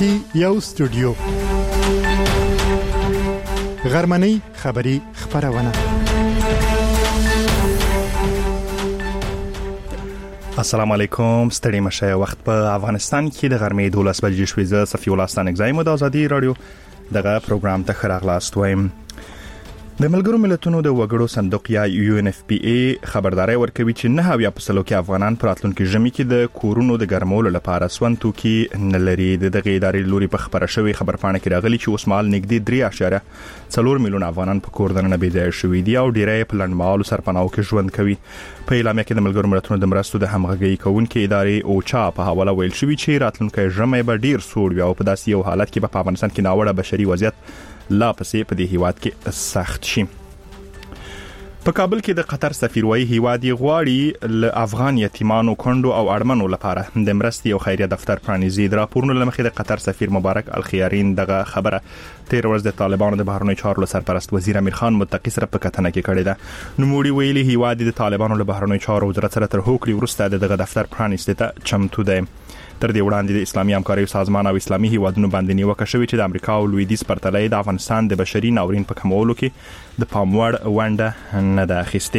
کې یو استودیو غرمنۍ خبری خبرونه. السلام علیکم. ستړي مشه. وخت په افغانستان کې د غرمې 12 بجې شوې. زه صفي الله ستانګزایم د ازادي رادیو دغه پروګرام ته خراغلاست وایم. د ملګرو ملتونو د وګړو صندوق یا UNFPA خبرداري ورکوي چې 9% کې افغانان پر راتلونکي ژمي کې د کورونو د ګرمولو لپاره سون توکي نه لري. دغه ادارې لوري په خبره شوی خبرپاڼه کې راغلي چې اوس مال نږدې 3.4 میلیون افغانان په کور دننه بيځای شوي دي او ډیری په لنډمهالو سرپناهو کې ژوند کوي. په اعلامیه کې د ملګرو ملتونو د مرستو د همغږي کوونکې ادارې اوچا په حواله ویل شوی چې راتلونکي ژمي به ډیر سوړ وي او په داسې یو حالت کې په افغانستان کې ناوړه بشري وضعیت لا پسې په دې هیواد کې سخت شي. په کابل کې د قطر سفیر وایي هیواد یې غواړي ل افغان یتیمانو کندو او اړمنو لپاره د مرستې او خیریه دفتر پرانیزي. د راپورونو لمخې د قطر سفیر مبارک الخيارین دغه خبره تیر ورځ د طالبانو د بهرنیو چارو سرپرست وزیر امیر خان متقی سره په کتنه کې کړې ده. نوموړي ویلي هیواد د طالبانو له بهرنیو چارو وزارت سره تر هوکړې وروسته دغه دفتر پرانیستل ته چمتو دی. تر دې وړاندې د اسلامي همکارۍ سازمان او اسلامي هیوادونو باندې نیوکه شوې چې د امریکا او لویدیځ پرتله د افغانستان د بشري ناورین په کمولو کې د پاموړ ونډه نه ده اخیستې.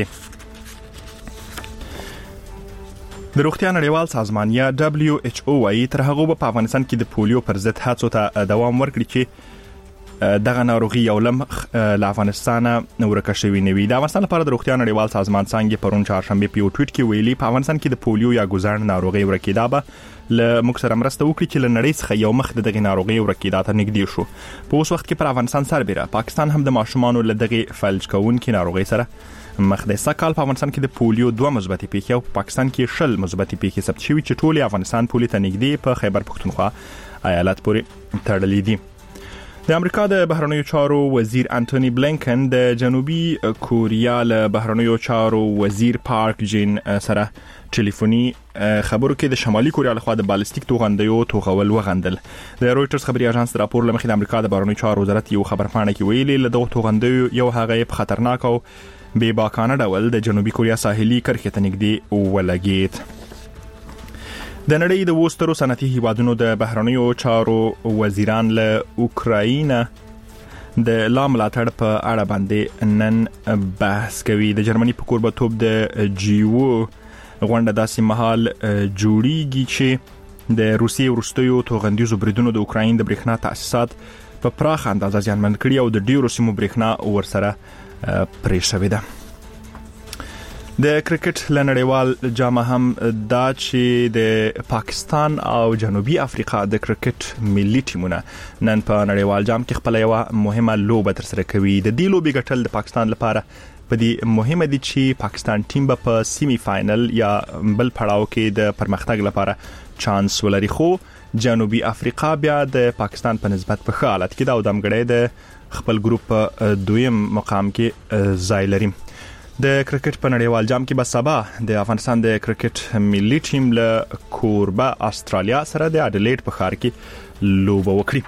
د روغتیا نړیوال سازمان یا WHO وايي تر هغه په افغانستان کې د پولیو پر ضد هڅو ته دوام ورکړي چې دغه ناروغي یو لم له افغانستان ورکه شوی نه وي. د افغانستان لپاره د روغتیا نړیوال سازمان څنګه پرون چهارشنبه په ټویټ کې ویلي په افغانستان کې د پولیو یا ګوزړ ناروغي ورکیدا به ل مکسر مرسته وکړي چې ل نړۍ څخه یو مخ د دغه ناروغي ورکیدا ته نږدې شو. په اوس وخت کې پر افغانستان سربېره پاکستان هم د ماشومانو له دغه فلج کوونکې ناروغي سره مخ دی. سکهال په افغانستان کې د پولیو 2 مثبتې پیښې او پاکستان کې 0 مثبتې پیښې ثبت شوې چې ټول افغانستان پولیو ته نږدې په خیبر پختونخوا ایالت پورې تړلې دي. د امریکا د بهرنیو چارو وزیر انټونی بلینکن د جنوبي کوریا له بهرنیو چارو وزیر پارک جین سره ټلیفوني خبرو کې د شمالي کوریا لخوا د بالستیک توغندیو توغول وغندل. د رويټرز خبري اژانس راپور لمخې د امریکا د بهرنیو چارو وزارت یو خبرپاڼه کې ویلي له دغه توغندیو یو هغه په خطرناک او بې باکانه ډول د جنوبي کوریا ساحلي کرښې ته نږدې ولګید. د نړۍ د وسترو صنعتي هیوادونو د بهرنیو چارو وزیران له اوکراین د لاملاتړ په اړه باندې نن بحث کوي. د جرمني په کوربتوب د جیو غونډه داسې مهال جوړیږي چې د روسیې ورستیو توغندیزو بریدونو د اوکراین د برېښنا تاسیسات په پراخ اندازه زیانمن کړي او د ډیرو سیمو برېښنا ورسره پرې شوې ده. د کرکټ لنړیوال جام هم دا چې د پاکستان او جنوبي افریقا د کرکټ ملي ټیمونه نن په نړیوال جام کې خپل یو مهمه لوبه ترسره کوي. د دې لوبې ګټل د پاکستان لپاره په دې مهمه دي چې پاکستان ټیم به په سیمی فائنل یا بل پړاو کې د پرمختګ لپاره چانس ولري. خو جنوبي افریقا بیا د پاکستان په نسبت په ښه حالت کې دا ودمګړې د خپل ګروپ دویم مقام کې ځای لري. د کرکټ په نړیوال جام کې به سبا د افغانستان د کرکټ ملي ټیم له کوربه استرالیا سره د اډلیډ په ښار کې لوبه وکړي.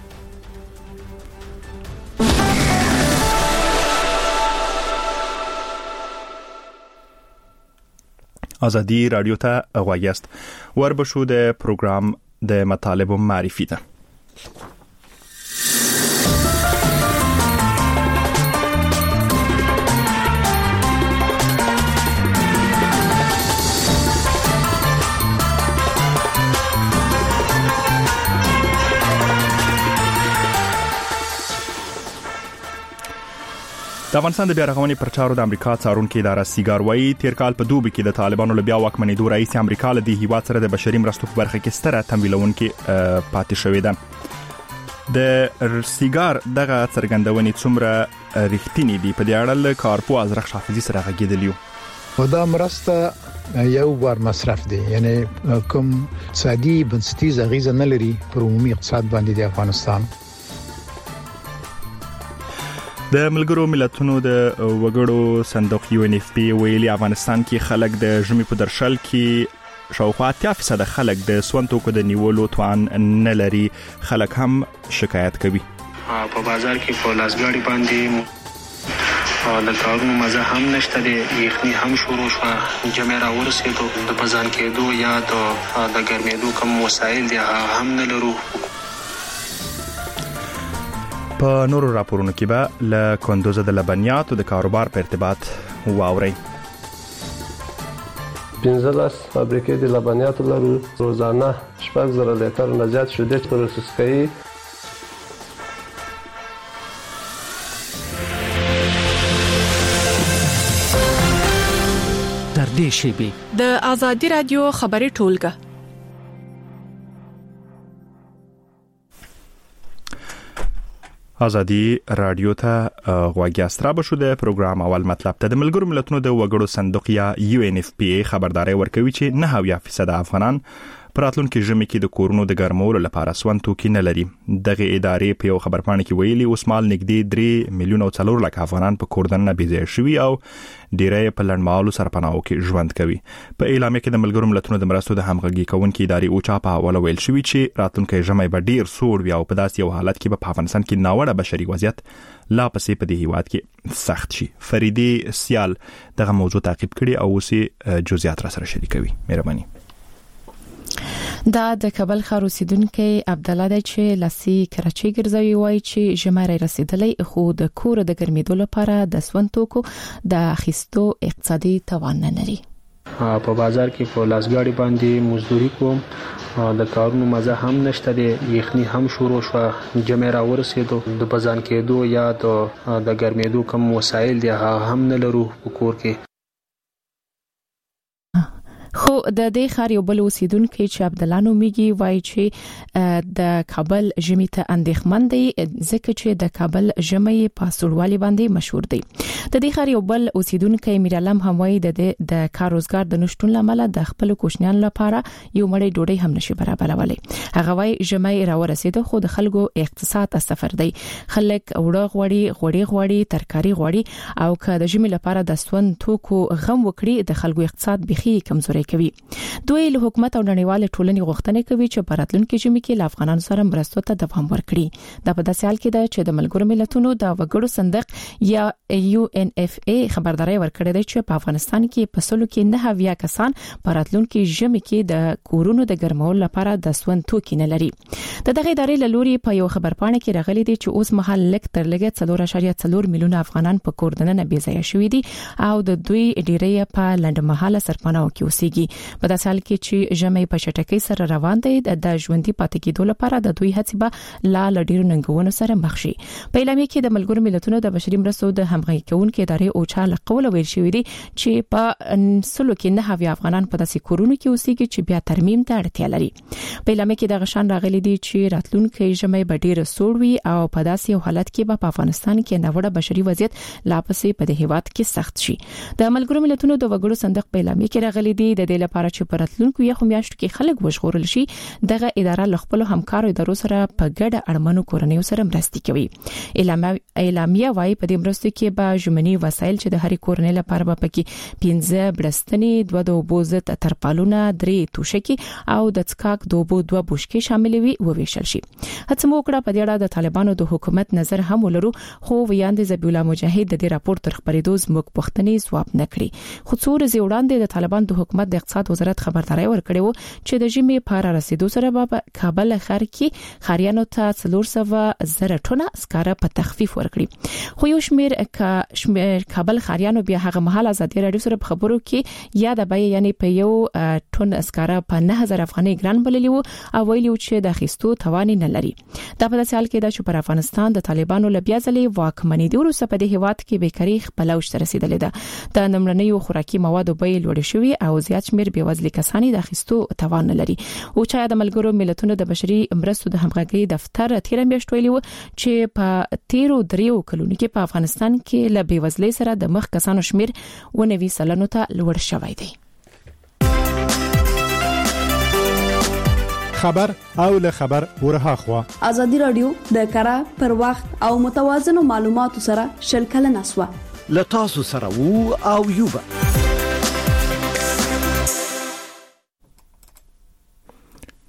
ازادي رادیو ته غواړئ وربشو د پروګرام د مطالبو معرفي ده. د افغانستان د بیا رغونې پر چارو د امریکا څارونکو اداره سیګار وايي تیر کال په دوبي کې د طالبانو له بیا واکمنېدو رئیس امریکا له دې هیواد سره د بشري مرستو په برخه کې ستره تمویلونکې پاتې شوې ده. د سیګار دغه څرګندونې څومره رښتینی دي په دې اړه له کارپو ازرق حافظي سره غږیدلیو. دا مرسته یو بار مصرف دی، یعنی کوم سادي بنسټیز اغیزه نه لري پر عمومي اقتصاد باندې د افغانستان. د ملګرو ملتونو د وګړو صندوق UNFPA ویلي افغانستان کې خلک د ژمي په درشل کې شاوخوا 80% خلک د سون توکو د نیولو توان نه لري. خلک هم شکایت کوي. په بازار کې په لاسګاډي باندې د کارونو مزه هم نشته دی، یخني هم شروع شوه، جمع را ورسېدو، د بزان کېدو یا د ګرمېدو کوم وسایل دی هم نه لرو. په نورو راپورونو کې به له کندوز د لبنیاتو د کاروبار په ارتباط واوري. 15 فابریکې د لبنیاتو لرو، روزانه 6,000 لیټر نه زیات شیدې پروسس کوي. در دې شیبې د آزادي رادیو خبري ټولګه آزادي رادیو ته غواګیاسترا بشو د پروګرام اول مطلب ته د ملګرو ملتونو د وګړو صندوق یا UNFPA خبرداري ورکوي چې 9% افغانان پراتلونکو ژمي کې د کورونو د ګرمولو لپاره سون توکي نه لري. دغه ادارې په یو خبرپاڼه کې ویلي اوس مال نږدې 3 میلیون او 4 لک افغانان په کوردن بي ځای شوي او ډیری په لړمالو سرپناهو کې ژوند کوي. په اعلامیه کې د ملګرو ملتونو د مرستو د همغږي کوونکې ادارې اوچا په حواله ویل شوی چې راتلونکو ژمي به ډیر سوړ وي او په داسې یو حالت کې په افغانستان کې ناوړه بشري وضعیت لا پسې په دې هیواد کې سخت شي. فریدي سیال دغه موضوع تعقیب کړي او اوسې جزئیات را سره شریکوي. مهرباني. دا د کابل ښار اوسیدونکو عبد الله د چې لسی کراچي ګرځوي وای چې ژماره رسیدلې خو د کور د ګرمېدو لپاره د سونتوکو د اخیستو اقتصادي توان نه لري. په بازار کې په لاسګاډي باندې مزدوري کوم، د کارونو مزه هم نشته، د یخني هم شروع شو، جمع را ورسېدو، د بزان کېدو یا د ګرمېدو کوم وسایل دي هم نه لرو په کور کې. خو د دې ښار یو بل اوسیدونکو چې عبد الله نومیږي وایي چې د کابل ژمي ته اندېښمن دی ځکه چې د کابل ژمي په سړوالي باندې مشهور دی. د دې ښار یو بل اوسیدونکو میرالم هم وایي د کار روزګار د نشټون لامل د خپل کوشنیان لپاره یو مړی ډوډۍ هم نشي برابرولای. هغه وایي ژمي را ورسېده خو د خلکو اقتصاد سفر دی، خلک وړه غوړي ترکاری غوړي او که د ژمي لپاره د سون توکو غم وکړي د خلکو اقتصاد بخي کمزوري کوي. دوی له حکومت او نړیوال ټولنې غوښتنه کوي چې په راتلونکي ژمي کې له افغانانو سره مرستو ته دوام ورکړي. دا په داسې حال کې ده چې د ملګرو ملتونو د وګړو صندوق یا UNFPA خبرداري ورکړې ده چې په افغانستان کې په سلو کې 9 کسان په راتلونکي ژمي کې د کورونو د ګرمولو لپاره د سون توکي نه لري. دغه ادارې له لوري په یو خبرپاڼه کې راغلي دي چې اوس مهال لک تر لګه 4.4 میلیون افغانان په کوردنه بي ځای شوي دي او د دوی ډیری په لنډمهاله سرپناهو کې اوسېږي. په داسې حال کې چې ژمي په شټکۍ سره روان دي د ژوندۍ پاتې کېدو لپاره د دوی هڅې به لا لډیرو ننګونو سره مخ شي. په اعلامیه کې د ملګرو ملتونو د بشري مرستو د همغږي کوونکې ادارې اوچا لقول ویل شوی دی چې په سلو کې 9 افغانان په داسې کورونو کې اوسېږي چې بیا ترمیم ته اړتیا لري. په اعلامیه کې د غشان راغلي دي چې راتلونکي ژمي به ډیر سوړ وي او په داسې یو حالت کې به په افغانستان کې ناوړه بشري وضعیت لا پسې په دې هیواد کې سخت شي. د ملګرو ملتونو د وګړو صندوق په اعلامیه کې راغلي دي د دې لپاره چې په راتلونکو یو میاشتو کې خلک وژغورل شي دغه اداره ل خپل همکارو ادارو سره په ګډه اړمنو کورنیو سره مرستې کوي. اعلامیه وايي په دې مرستو کې به ژمنی وسایل چې د هرې کورنۍ لپاره به پکې 15 بړستنې 2 د بوزت ترپالونه 3 توشکی او د څکاک 2 بوشکې شامل وي وویشل شي. هڅه مو کړه په دې اړه د طالبانو د حکومت نظر هم ولرو خو ویاند زبی الله مجاهد د دې راپور تر خبرېدو زموږ پښتني ځواب نکړي. خو څو ورځې وړاندې د طالبان د حکومت د اقتصاد وزارت خبرداري ورکړې و چې د ژمي په رسیدو سره به کابل ښار کې خاریانو ته 400,000 ټنه سکاره په تخفیف ورکړي. خو یو شمیر کابل خاریانو بیا هغه مهال ازادي رادیو سره په خبرو کې یاد به یعنی په یو ټن سکاره په 9000 افغاني ګران بللی وو او ویلو چې د خستو توان نه لري. دا په داسې حال کې د پر افغانستان د طالبانو لبیا ځلې واکمنۍ د وروسته په دې هیواد کې بیکاری خپل اوج ته رسیدلې ده. د نمړنیو خوراکي موادو بیې لوړې شوې او زیات شمیر بېوزلي کسانی د خستو توان نه لري. او چې د ملګرو ملتونو د بشري مرستو د همغږي دفتر تیر میاشت ویلي و چې په 13 کلونو کې په افغانستان کې له بېوزلۍ سره د مخ کسانو شمیر 90% ته لوړ شوی دی. خبر او له خبر ورها خوا ازادي رادیو د کارا پر وخت او متوازن معلوماتو سره شلکل نسوه لتاسو سره وو او یوبا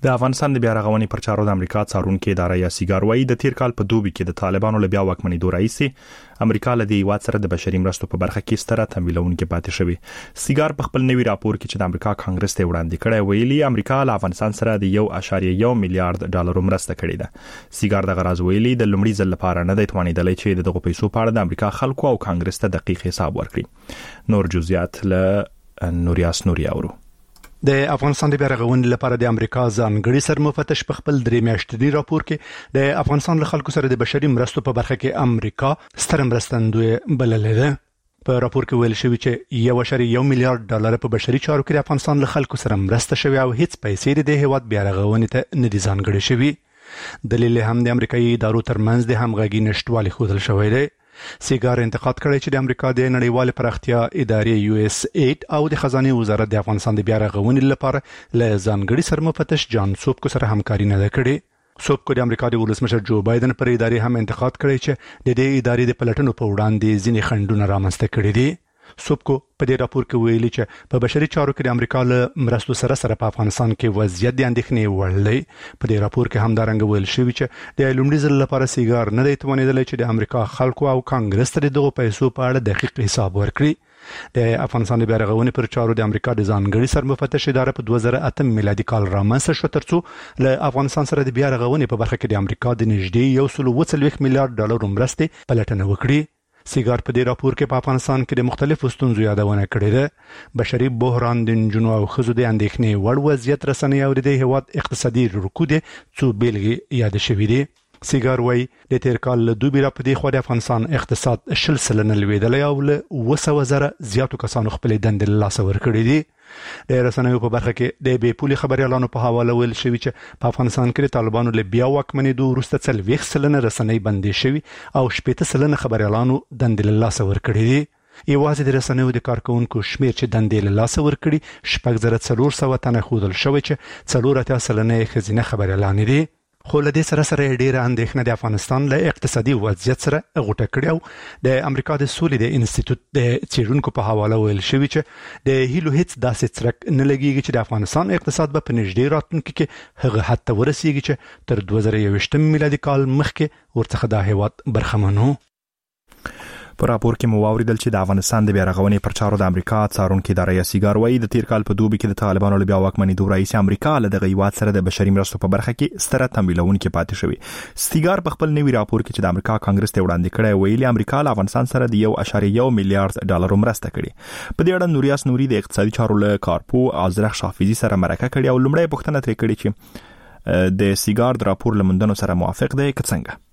د افغانستان د بیا رغونې پر چارو د امریکا څارونکو اداره یا سیګار وايي د تیر کال په دوبي کې د طالبانو له بیا واکمنۍ دوه رئیس امریکا له دې هیواد سره د بشري مرستو په برخه کې ستره تمویلونکو پاتې شوی. سیګار په خپل نوي راپور کې چې د امریکا کانګرس ته وړاندې کړی ویلي امریکا له افغانستان سره د 1.1 میلیارډ ډالر مرسته کړې ده. سیګار د غراز ویلي د لومړي ځل لپاره نه دی توانیدلی چې دغه پیسو په اړه د امریکا خلکو او کانګرس ته دقیق حساب ورکړي. نور جزئیات له نوریاس نورياورو. د افغانستان د بیا رغونې لپاره د امریکا ځانګړي سرمفتش په خپل 3 میاشتې راپور کې د افغانستان له خلکو سره د بشري مرستو په برخه کې امریکا ستر مرستندوی بللې ده. په راپور کې ویل شوی چې 1.1 میلیارډ ډالر په بشري چارو کې د افغانستان له خلکو سره مرسته شوی او هیڅ پیسې د هیواد بیا رغونې ته نه دي ځانګړي شوی. دلیل هم د امریکایي ادارو ترمنځ د همغږي نشټوالي ښودل شوی دی. سیګار انتقاد کړی چې د امریکا د نړیوال پراختیا ادارې USAID او د خزانه وزارت د افغانستان د بیا رغونې لپاره له ځانګړي سرمفتش جان سوبکو سره همکاري نه کړې. سوبکو د امریکا د ولسمشر جو بایدن پر ادارې هم انتقاد کړی چې د دې ادارې د پلټنو په وړاندې ځینې خنډونه رامنځته کړي دي. سوبکو په دې راپور کې ویلي چې په بشري چارو کې د امریکا له مرستو سره په افغانستان کې وضعیت د اندېښنې وړ دی. په دې راپور کې هم دا رنګ ویل شوی چې د لومړي ځل لپاره سیګار نه دی توانیدلی چې د امریکا خلکو او کانګرس ته دغه پیسو په اړه دقیق حساب ورکړي. د افغانستان د بیا رغونې پر چارو د امریکا د ځانګړي سرمفتش اداره په 2008 میلادي کال رامنځته شو ترڅو له افغانستان سره د بیا رغونې په برخه کې د امریکا د نږدې 1.4 میلیارډ ډالر مرستې پلټنه وکړي. سیګار په دې راپور کې په افغانستان کې د مختلفو ستونزو یادونه کړې ده. بشري بحران د نجونو او ښځو د اندېښنې وړ وضعیت رسنۍ او د هیواد اقتصادي رکود څو بیلګې یاد شوې دي. سیګار وايي د تیر کال له دوبي را پدې خو د افغانستان اقتصاد 10% لویدلی او له 200,000 زیاتو کسانو خپل دندې له لاسه ورکړي دي. د رسنیو په برخه کې د بې پولي خبريالانو په حواله ویل شوی چې په افغانستان کې د طالبانو له بیا واکمنۍ دوه وروسته 40% رسنۍ بندې شوی او 80% خبريالانو دندې له لاسه ورکړي دي. یوازې د رسنیو د کارکونکو شمیر چې دندې له لاسه ورکړي 4,400 تنه ښودل شوی چې 84% ښځینه خبريالان دي. خو له دې سره ډېره اندېښنه د افغانستان له اقتصادي وضعیت سره غوټه کړې او د امریکا د سولې د انسټیټیوټ د څېړونکو په حواله ویل شوی چې د هیلو هیڅ داسې څرک نه لګیږي چې د افغانستان اقتصاد به په نږدې راتلونکي کې هغه حد ته ورسیږي چې تر 2021 میلادي کال مخکې ورڅخه د هیواد برخمن وو. په راپور کې مو واوریدل چې د افغانستان د بیا رغونې پر چارو د امریکا څارونکو اداره یا سیګار وايي د تیر کال په دوبي کې د طالبانو له بیا واکمنۍ دوه رئیس امریکا له دغه هیواد سره د بشري مرستو په برخه کې ستره تمویلونکو پاتې شوی. سیګار په خپل نوي راپور کې چې د امریکا کانګرس ته وړاندې کړی ویلي امریکا له افغانستان سره د 1.1 میلیارډ ډالر مرسته کړې. په دې اړه نوریاس نوري د اقتصادي چارو له کارپو ازرخ شافیزي سره مرکه کړې او لومړی پوښتنه ترې کړې چې د سیګار د راپور لمندنو سره موافق دی که څنګه.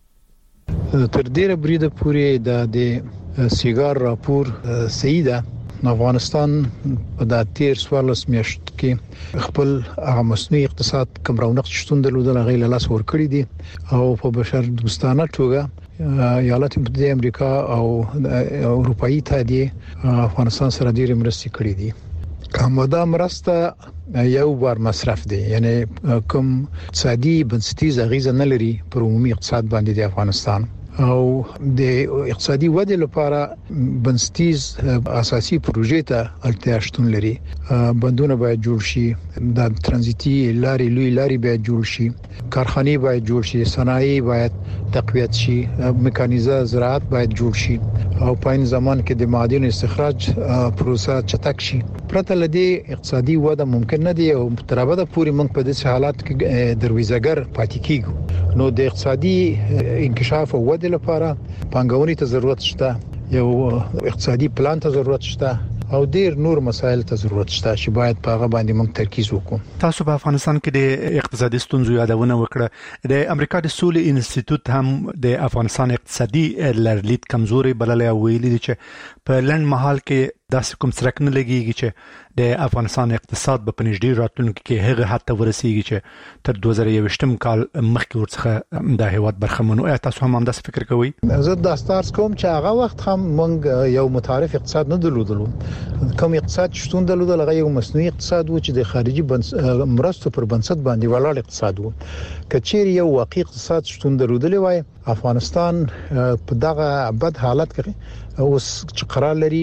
تر ډیره بریده پورې د سیګار راپور صحیح ده. افغانستان په د تیر 14 میاشت کې خپل مصنوعي اقتصاد کم رونق شتون درلودل غیر لاس ور کړی دي او په بشر دوستانه توګه ایالات متحده امریکا او اروپאי اتحادیه افغانستان سره ډیر مرستې کړې دي. کومه مرسته یو بار مصرف دي یعنی کوم اقتصادي بنسټیز غیزه نه لري پر عمومي اقتصاد باندې د افغانستان او د اقتصادي ودې لپاره بنسټیز اساسي پروژې ته اړتیا شتون لري. بندونه باید جوړ شي، د ترانزیتي لارې لوی لارې باید جوړ شي، کارخانې باید جوړ شي، صنایع باید تقویت شي، میکانیزه زراعت باید جوړ شي او په این زمان کې د معادن استخراج پروسه چټک شي. پرته لدی اقتصادي وده ممکن نه دی او تر ابده پورې موږ په دې حالات کې درویزګر پاتې کیږو. نو د اقتصادي انکشاف او وده لپاره پانګونې ته ضرورت شته، یو اقتصادي پلان ته ضرورت شته او ډیر نور مسایل ته ضرورت شته چې باید په هغه باندې موږ ترکیز وکړو. تاسو په افغانستان کې د اقتصادي ستونزو یادونه وکړه. د امریکا د سولې انسټیټیوټ هم د افغانستان اقتصادي لرلید کمزوري بللې ویلي دي چې په لنډ مهال کې داسې کوم څرک نه لګیږي چې د افغانستان اقتصاد په نږدې راتلونکي کې هغه حد ته ورسیږي چې تر 2021 کال مخکې ورڅخه د هیواد برخمن وي. تاسو هم داسې فکر کوئ؟ زه د استارس کوم چې هغه وخت هم موږ یو متعارف اقتصاد نه درلودلو. کوم اقتصاد شتون درلودل هغه یو مصنوعي اقتصاد و چې د خارجي مرستو پر بنسټ باندې ولاړ اقتصاد و. کچېر یو واقعي اقتصاد شتون درلودل وای افغانستان په دغه بد حالت کې اوس چې قرار لري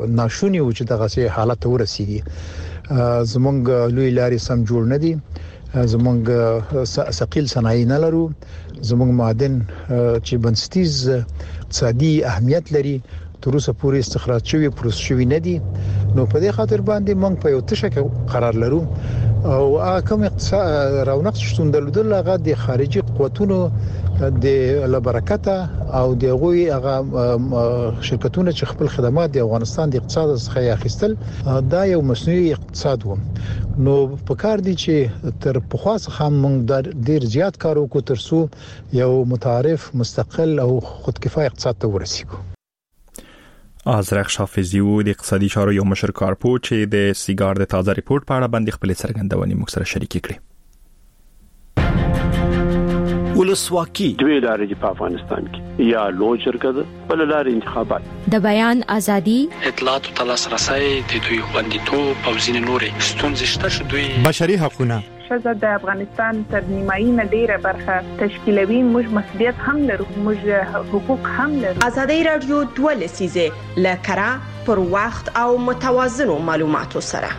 ناشونی و چې دغه سي حالت ورسیږي. زمونږ لوی لارې سم جوړ نه دي، زمونږ ثقيل صنایع نه لرو، زمونږ معدن چې بنسټیز اقتصادي اهمیت لري تر اوسه پورې استخراج شوی پروسس شوی نه دي. نو په دې خاطر باندې موږ په یو تشه کې قرار لرو او کوم اقتصاد رونق شتون درلودل هغه د خارجي قوتونو د لبرکته او د غوي هغه شرکتونه چې خپل خدمات د افغانستان د اقتصاد څخه اخیستل دا یو مصنوعي اقتصاد و. نو په کار دي چې تر پخوا څخه موږ ډیر زیات کار وکړو ترڅو یو متعارف مستقل او خودکفایه اقتصاد ته ورسیږو. ازرق شافعی و د اقتصادي چارو یو مشر کارپو چې د سیګار د تازه ریپورت په اړه باندې خپل څرګندونې موږ سره شریک کړي. ولسواکي دوی لارې په افغانستان کې یا لوی شرکت بل لارې انتخابات د بیان ازادي اطلاعات او تلاسرسي د دوی خوندیتوب او ځینې نورې ستونزې شته چې دوی بشري حقوقونه شزه د افغانستان تر نیمایي نه ډیره برخه تشکیلوي. موږ مسؤلیت هم لرو، موږ حقوق هم لرو. ازادي رادیو 2 لسیزه لکرا پر وخت او متوازنو معلوماتو سره.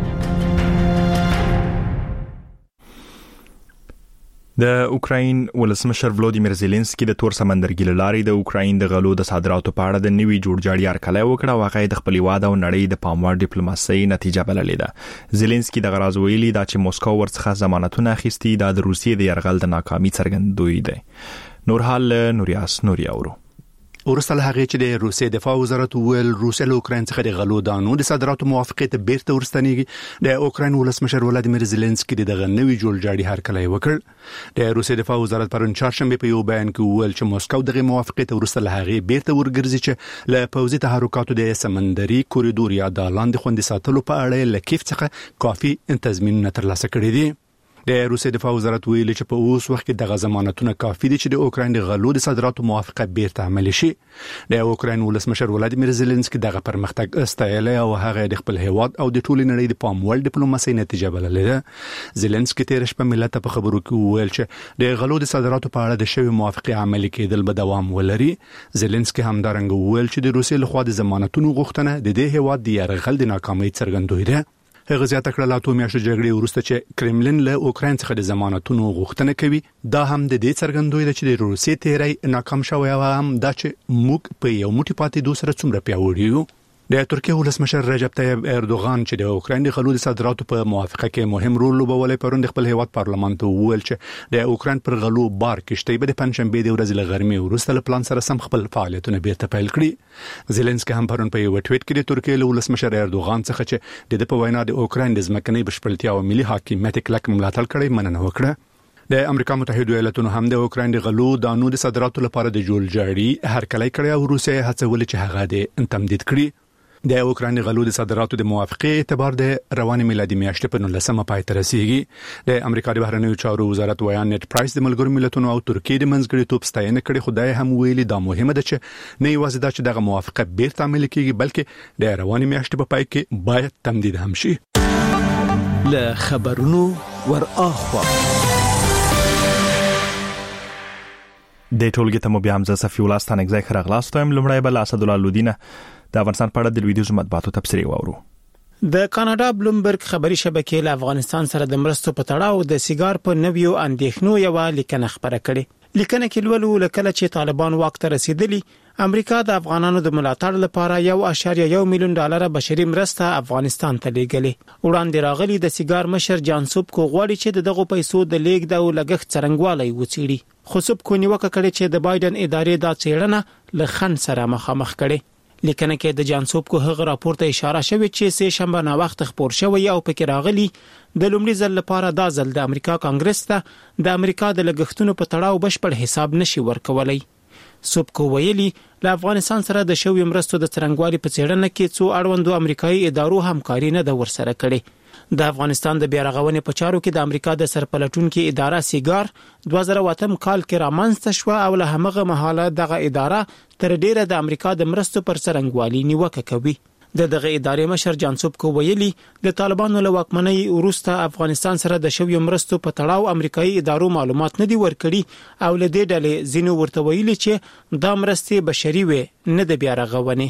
د اوکراین ولسمشر ولودیمیر زيلنسکي د تور سمندرګي لارې د اوکراین د غلو د صادراتو په اړه د نوي جوړجاړي هرکلی وکړ او هغه د خپل واده او نړۍ د پاموړ ډیپلوماسي نتیجه بللې ده. زيلنسکي د غراز ویلي دا چې موسکو ورڅخه ضمانتونه اخیستي د روسیې د يرغل د ناکامي څرګندوي ده. نورحال نوریاس نورياورو ورسره هغه چې د روسیې دفاع وزارت ویل روسیا له اوکراین څخه د غلو دانو د صادراتو موافقت بیرته ورستنیږي. د اوکراین ولسمشر ولادیمیر زيلنسکي دغه نوي جوړجاړي هرکلی وکړ. د روسیې دفاع وزارت پرون چهارشنبه په یو بیان کې ویل چې موسکو دغه موافقت ورسره له هغه بیرته ورګرځي چې له پوځي تحرکاتو د سمندري کوریډور یا د لاندې خوندي ساتلو په اړه له کیف څخه کافي تضمینونه ترلاسه کړي دي. د روسیې دفاع وزارت ویلي چې په اوس وخت کې دغه ضمانتونه کافي دي چې د اوکراین د غلو د صادراتو موافقه بیرته عملي شي. د اوکراین ولسمشر ولادیمیر زيلنسکي دغه پرمختګ استایل او هغه د خپل هیواد او د ټولې نړۍ د پاموړ ډیپلوماسي نتیجه بللې ده. زيلنسکي تیر شپه ملت په خبرو کې ویل چې د غلو د صادراتو په اړه د شوی موافقه عملي کېدل به دوام ولري. زيلنسکي همدارنګه ویل چې د روسیې لخوا د ضمانتونو غوښتنه د دې هیواد د يرغل د ناکامۍ څرګندوي ده. هغه زیاته کړه لا 2 میاشتې جګړې وروسته چې کرملین له اوکراین څخه د ضمانتونو غوښتنه کوي دا هم د دې څرګندوي چې د روسیې تیری ناکام شوی او هم دا چې موږ په یو موټی پاتې دوسر څومره پیاوړي یو. د ترکیه ولسمشر رجب طیب اردوغان چې د اوکراین د غلو د صادراتو په موافقه کې مهم رول لوبولی پرون د خپل هیواد پارلمان ته وویل چې د اوکراین پر غلو بار کشتۍ به د پنځشنبه د ورځې له غرمې وروسته له پلان سره سم خپل فعالیتونه بیرته پیل کړي. زيلنسکي هم پرون په یو ټویټ کې د ترکیه ولسمشر اردوغان څخه چې د وینا د اوکراین د ځمکنۍ بشپړتیا او ملي حاکمیت کلک ملاتړ کړي مننه وکړه. د امریکا متحده ایالاتونو هم د اوکراین د غلو دانو د صادراتو لپاره د جوړجاړي هرکلی کړی او روسیه هڅولې چې هغه د تمدید کړي. د اوکراین غلو د صادراتو د موافقه اعتبار د رواني میلادي میاشتې په 19 پای ته رسیدي. د امریکا د بهرنیو چارو وزارت ویان نت پرایس د ملګرو ملتونو او ترکیه د منځګړیتوب ستاینه کړې، خدای هم ویلي دا مهمه ده چې نه یوازې دا چې دغه موافقه بیرته عملي کیږي بلکې د رواني میاشتې په پای کې باید تمدید هم شي. له خبرونو ور اخوا د ټولګي ته مو بیا هم زه صفي الله ستانک ځای خرغلاستم. لمړی بل اسد الله لودینه د افغانستان په اړه د لویدیځ مطبوعاتو تبصرې واورو. د کاناډا بلومبرګ خبري شبکې له افغانستان سره د مرستو په تړاو د سیګار په نویو اندېښنو یو لیکنه خبره کړې. لیکنه کې لولو لکه چې طالبان واک ته رسیدلی امریکا د افغانانو د ملاتړ لپاره 1.1 میلیون ډالر بشري مرسته افغانستان ته لیږلې. وړاندې راغلي د سیګار مشر جانسوب کو غواړي چې دغه پیسو د لیږد او لګښت څرنګوالي وڅېړي. خو سب کو نیوکه کړې چې د بایدن ادارې دا څېړنه له خن سره مخامخ کړي. لیکنه کې د جانسوب کو هغه راپور ته اشاره شوې چې سه شنبه نا وخت خبر شوی او پکې راغلي د لومړي ځل لپاره دا ځل د امریکا کانګرس ته د امریکا د لګښتونو په تړاو بشپړ حساب نشي ورکولای. سوبکو ویلي له افغانستان سره د شوی مرستو د څرنګوالي په څېړنه کې څو اړوندو امریکایي ادارو همکاري نه د ورسره کړي. د افغانستان د بیارغونې په چارو کې د امریکا د سرپلټونکو اداره سیګار 2008 کال کې رامنځته شو او له همغه مهاله دغه اداره تر ډیره د امریکا د مرستو پر څرنګوالي نیوکه کوي. دغه ادارې مشر جانسوب کو ویلي د طالبانو له واکمنۍ وروسته افغانستان سره د شوی مرستو په تړاو امریکایي ادارو معلومات نه دی ورکړي او له دې ډلې زینو ورته ویلي چې دا مرستې بشري وي نه د بیارغونې.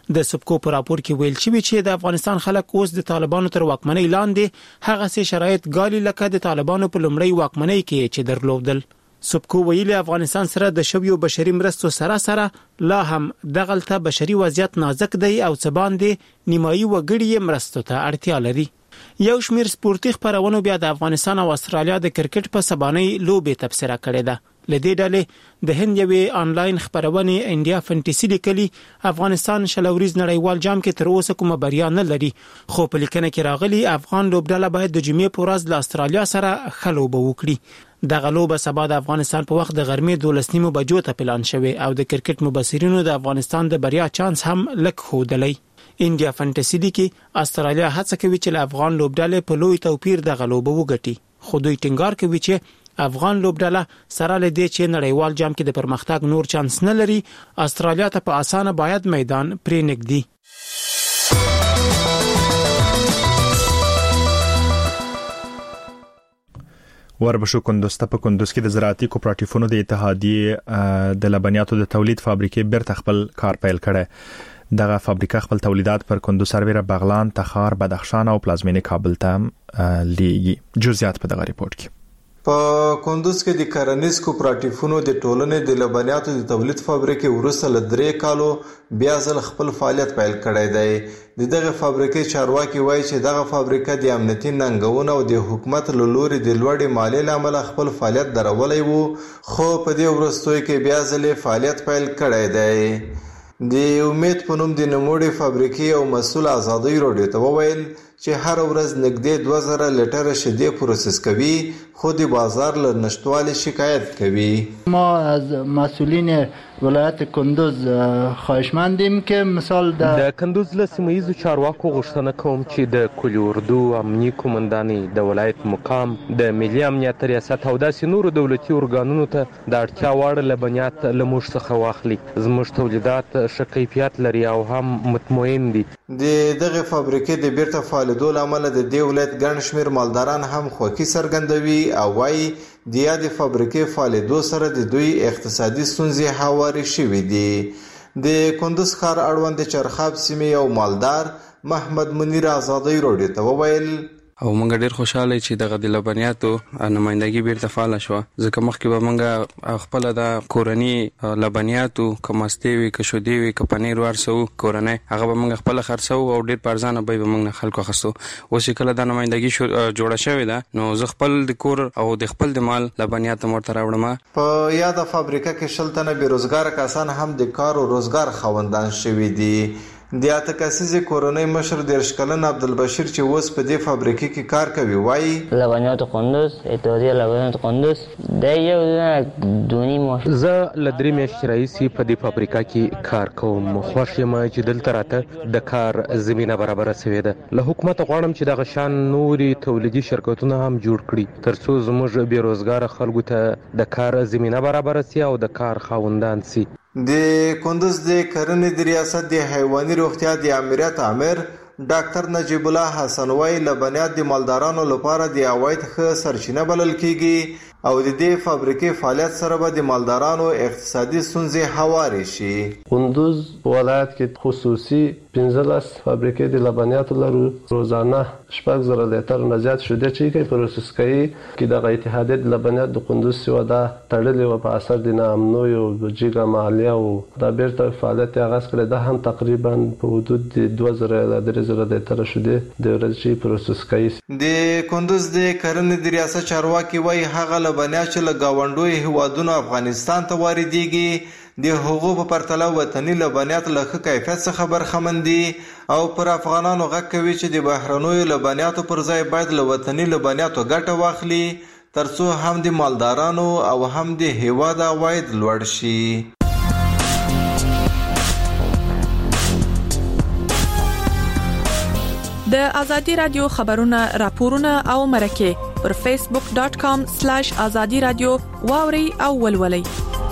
د سبکو په راپور کې ویل شوی چې د افغانستان خلک اوس د طالبانو تر واکمنۍ لاندې هغه څه شرایط ګالي لکه د طالبانو په لومړی واکمنۍ کې چې درلودل. سبکو ویلي افغانستان سره د شویو بشري مرستو سره لا هم دغلته بشري وضعیت نازک دی او څه باندې نیمایي وګړي مرستو ته اړتیا لري. یو شمیر سپورتي خبرونو بیا د افغانستان او استرالیا د کرکټ په سبانۍ لوبې تبصره کړې ده. لدې ډلې د هند یوې آنلاین خبرونې انډیا فانټسي لیکلي افغانستان شلوريز نړیوال جام کې تر اوسه کومه بریا نه لري، خو په لیکنه کې راغلي افغان لوبډله باید د جمعې په ورځ له استرالیا سره ښه لوبه وکړي. دغه لوبه سبا د افغانستان په وخت د غرمې 12:30 بجو ته پلان شوی او د کرکټ مبصرینو د افغانستان د بریا چانس هم لږ ښودلی. انډیا فانټسي لیکي استرالیا هڅه کوي چې له افغان لوبډلې په لوی توپیر دغه لوبه وګټي، خو دوی ټینګار کوي چې افغان لوبډله سره لدې چې نړیوال جام کې د پرمختګ نور چانس نه لري، استرالیا ته په اسانه باید میدان پرې نږدي. وربشو کندوز ته په کندوز کې د زراعتي کوپراتیفونو د اتحادیې د لبنیاتو د تولید فابریکې بیرته خپل کار پیل کړي. دغه فابریکه خپل تولیدات پر کندوز سرویره بغلان، تخار، بدخشان او پلازمینې کابل ته لیږي. جزئیات په دغه ریپورت کې. په کندوز کې د کرنیز کوپراتیفونو د ټولنې د لبنیاتو د تولید فابریکې وروسته له 3 کالو بیا ځل خپل فعالیت پیل کړی دی. دغه فابریکې چارواکي وایي چې دغه فابریکه د امنیتي ننګونو او د حکومت له لوري د لوړې مالیې له امله خپل فعالیت درولای وو، خو په دې وروستیو کې بیا ځل فعالیت پیل کړی دی. د امید په نوم د نموړې فابریکې او مسؤل آزادۍ راډیو ته وویل چې هر ورځ نږدې 2000 لیټر شیدې پروسس کوي، خو د بازار له نشټوالي شکایت کوي. ما از مسئولین ولایت کندوز خواهشمندیم که مثال د کندوز له سیمه‌ییزو چارواکو غوښتنه کوم چې د کلي اردو امنیي قومندانۍ د ولایت مقام د ملي امنیت ریاست او داسې نورو دولتي ارګانونو ته د اړتیا وړ لبنیات له موږ څخه واخلي. زموږ تولیدات ښه کیفیت لري او هم مطمئن دي. د دغه فابریکې د بیرته فعالیدو له امله د دې ولایت ګڼ شمېر مالداران هم خوښي څرګندوي او وایي د یادې فابریکې فعالیدو سره د دوی اقتصادي ستونزې هوارې شوې دي. د کندوز ښار اړوند چرخاب سیمې یو مالدار محمد منیر آزادۍ راډیو ته وویل او موږ ډیر خوشاله چې دغه د لبنیاتو نمائندګي بیرته فعال شوه، ځکه مخکې به موږ خپل د کورنی لبنیاتو کمسته وی کشودي وی کپنیر ورسو کورنۍ هغه به موږ خپل خرڅو او ډیر پرځانه به موږ خلکو خستو. اوس کله د نمائندګي جوړه شوې ده نو زه خپل د کور او د خپل د مال لبنیات مرته راوړم. په یاده فابریکه کې شلتنه بیروزګار کسان هم د کار او روزګار خوندان شوي دي. د اتکاسیزې کورنۍ مشر د ارشکلن عبدالبشیر چې اوس په دې فابریکې کې کار کوي وایي لبنیات کندوز اتحادیه لبنیات کندوز د یو دونی مو زه له 3 میاشتې راهیسې په دې فابریکه کې کار کوم. خوښ یم چې دلته راته د کار زمینه برابره شوې ده. له حکومت غواړم چې دغه شان نوري تولیدي شرکتونه هم جوړ کړي ترڅو زموږ بیروزګار خلکو ته د کار زمینه برابره شي او د کار خاوندان شي. د کندوز د کرنې د ریاست د حیواني روغتیا د امریت امیر ډاکټر نجیب الله حسن وای لبنیات د مالدارانو لپاره د عواید ښه سرچینه بلل کیږي او د دې فابریکې فعالیت سره به د مالدارانو اقتصادي ستونزې هوارې شي. کندوز ولایت کې خصوصي 15 فابریکې د لبنیاتو لرو. روزانه 6000 لیټر نه زیات شیدې چې پروسس کوي کې د اتحادیې د لبنیات د کندوز سیواده تړلې و په اثر د ناامنۍ او جګه مالیه او د بیرته فعالیت آغاز کړی. دا هم تقریبا په حدود د 2000 ل 3000 لیټر شیدې د ورځې چې پروسس کوي. د کندوز د کرنې د ریاست چارواکي وایي هغه لبنیات چې له ګاونډوي هیوادونو افغانستان ته واردېږي د هغو په پرتله وطني لبنیات له ښه کیفیت څخه برخمن دي او پر افغانانو غږ کوي چې د بهرنیو لبنیاتو پر ځای باید له وطني لبنیاتو ګټه واخلي ترڅو هم د مالدارانو او هم د هیواد عواید لوړ شي. د ازادي رادیو خبرونه راپورونه او مرکه پر facebook.com/azadi radio واوري او ولولي.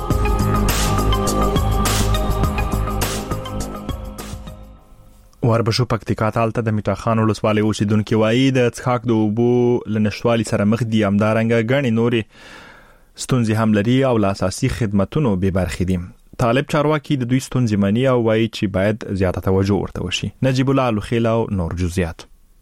وربشو پکتیکا تالته د میټاخان ولسوالۍ اوسیدونکو وایي د څښاک د اوبو لنشوالي سره مخ دي امدارنګ غني نوري ستونزې هم لري او اساسي خدماتونو به برخې دي. طالب چارواکي د دوی ستونزې مني او وایي چې باید زیاته توجه ورته وشي. نجیب الله الخیل او نور جزئیات.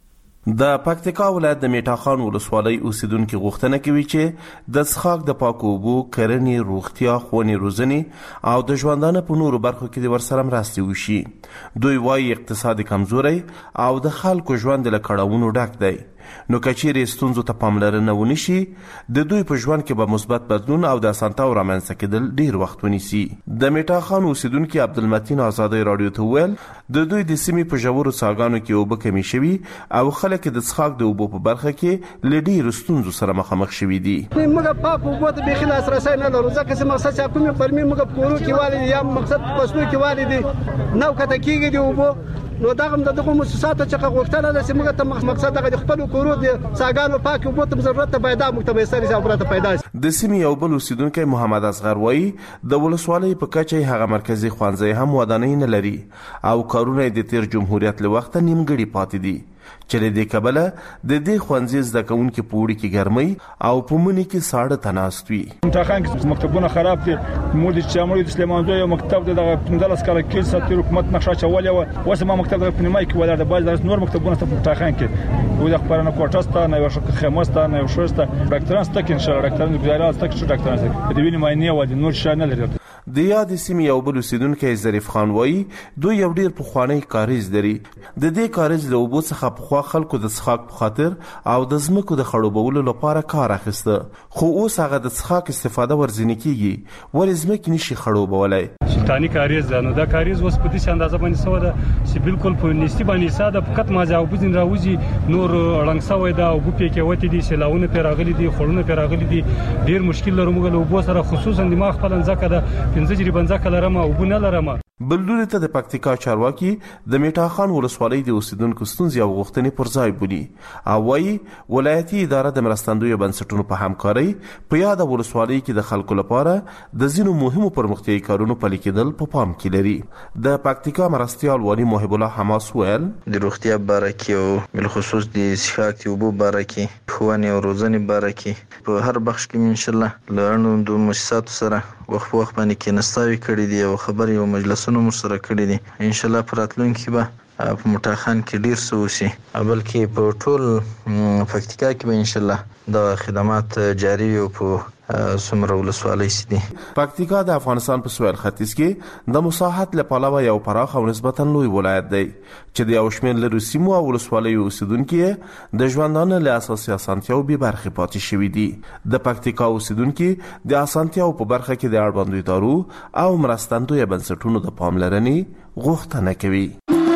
د پکتیکا ولایت د میټاخان ولسوالۍ اوسیدونکو غوښتنه کوي چې د څښاک د پاکو اوبو، کرنې، روغتیا، ښوونې، روزنې او د ژوندانه په نورو برخو کې د ورسره مرستې وشي. دوی وایي اقتصادي کمزوري او د خلکو ژوند له کړاوونو ډک دی. نو کچېرې ستونزو ته پاملرنه ونشي، د دوی په ژوند کې به مثبت بدلون او د اسانتیاو رامنځته کېدل ډیر وخت ونیسي. د میټاخان اوسیدونکو عبدالمتین آزادۍ رادیو ته وویل د دوی د سیمې په ژورو څاګانو کې اوبه کمې شوي او خلک د څښاک د اوبو په برخه کې له ډیرو ستونزو سره مخامخ شوي دي. موږ پاک اوبو ته بیخي لاسرسی نه لرو، ځکه چې مقصد چې کومې پرمې موږ په کورو کې والي یا مقصد په فصلو کې والي دي نو کته کېږي د اوبو. نو دغه مؤسساتو چې غوښتنه ده چې موږ ته مقصد دغه خپل کورو د څاګانو پاک اوبو ته ضرورت پیدا مکتبه سره ضرورت پیدا شي. د سیمې یو بل اوسیدونکی محمد اصغر وایي د ولسوالۍ په کچه هغه مرکزی ښوونځی هم ودانۍ نه لري او کارونه د تیر جمهوریت له وخت نیمګړي پاتې دي چې له دې کبله د دې ښوونځي زده کوونکي په اوړي کې ګرمۍ او په مني کې ساړه ته ناست وي. امتحان کې مکتبونه خراب دي. مور د چامړي د سلیمان زوی یو مکتب د 15 کال کې ستیر حکومت نقشه چولې و اوس ما مکتب د پنیمای کې ولر د باز نور مکتبونه ته امتحان کې و د خبرونه کوټسته نه یو خمسته نه یو شوسته ډاکټران ستک ان شاء الله ډاکټران ګزارال ستک شو ډاکټران د وینې ماینه و د نور شانل لري. د یاد سیمې یو بل اوسیدونکی ظریف خان وایي دوی یو ډیر پخوانی کاریز لري. د دې کاریز له اوبو څخه پخوا خلکو د څښاک په خاطر او د ځمکو د خړوبولو لپاره کار اخیسته، خو اوس هغه د څښاک استفاده ورځنی کیږي ولې ځمکې نشي خړوبولای. سلطانی کاریز نو دا کاریز اوس په دې اندازه باندې سو ده چې بالکل په نسبت باندې ساده فقط مازه او بزین راوځي نور اړنګ سوی دا او بو پې کې وتی دي سلاونه پیراغلي دي خړونه پیراغلي دي ډیر مشکل لرو موږ له اوبو سره خصوصا د ما خپل ځکه د 15 جریبنځه کله رمه او بو نه لرمه. بلدوري ته د پکتیکا چارواکي د میټاخان ولسوالۍ د اوسیدونکو ستونزې او غوښتنې پر ځای بولي او وايي ولایتي اداره د مرستندویو بنسټونو په همکارۍ په یاده ولسوالۍ کې د خلکو لپاره د ځینو مهمو پرمختیایي کارونو پلي کېدل په پام کې لري. د پکتیکا مرستیال والي محب الله حماس ویل د روغتیا باره کې او بالخصوص د څښاک د اوبو باره کې، ښوونې او روزنې باره کې په هر بخش کې ان شاء الله له اړوندو مؤسساتو سره وخت باندې کې نستاوي کړې دي او خبرې او مجلسونه مر سره کړې دي. ان شاء الله پر راتلونکي به په مټاخان کې ډیر څه وشي بلکې په ټول پکتیکا کې به ان شاء الله د خدمات جاري او په سمره ولسوالۍ سي. پکتیکا د افغانستان په سویل ختیځ کې د مساحت له پلوه یو پراخ او نسبتا لوی ولایت دی چې د یو شمېر لرو سیمو او ولسوالیو اوسیدونکي د ژوندانه له اساسي اسانتیاو به برخه پاتې شوي دي. د پکتیکا اوسیدونکي د اسانتیاو په برخه کې د اړوندو ادارو او مرستندویو بنسټونو د پاملرنې غوښتنه کوي.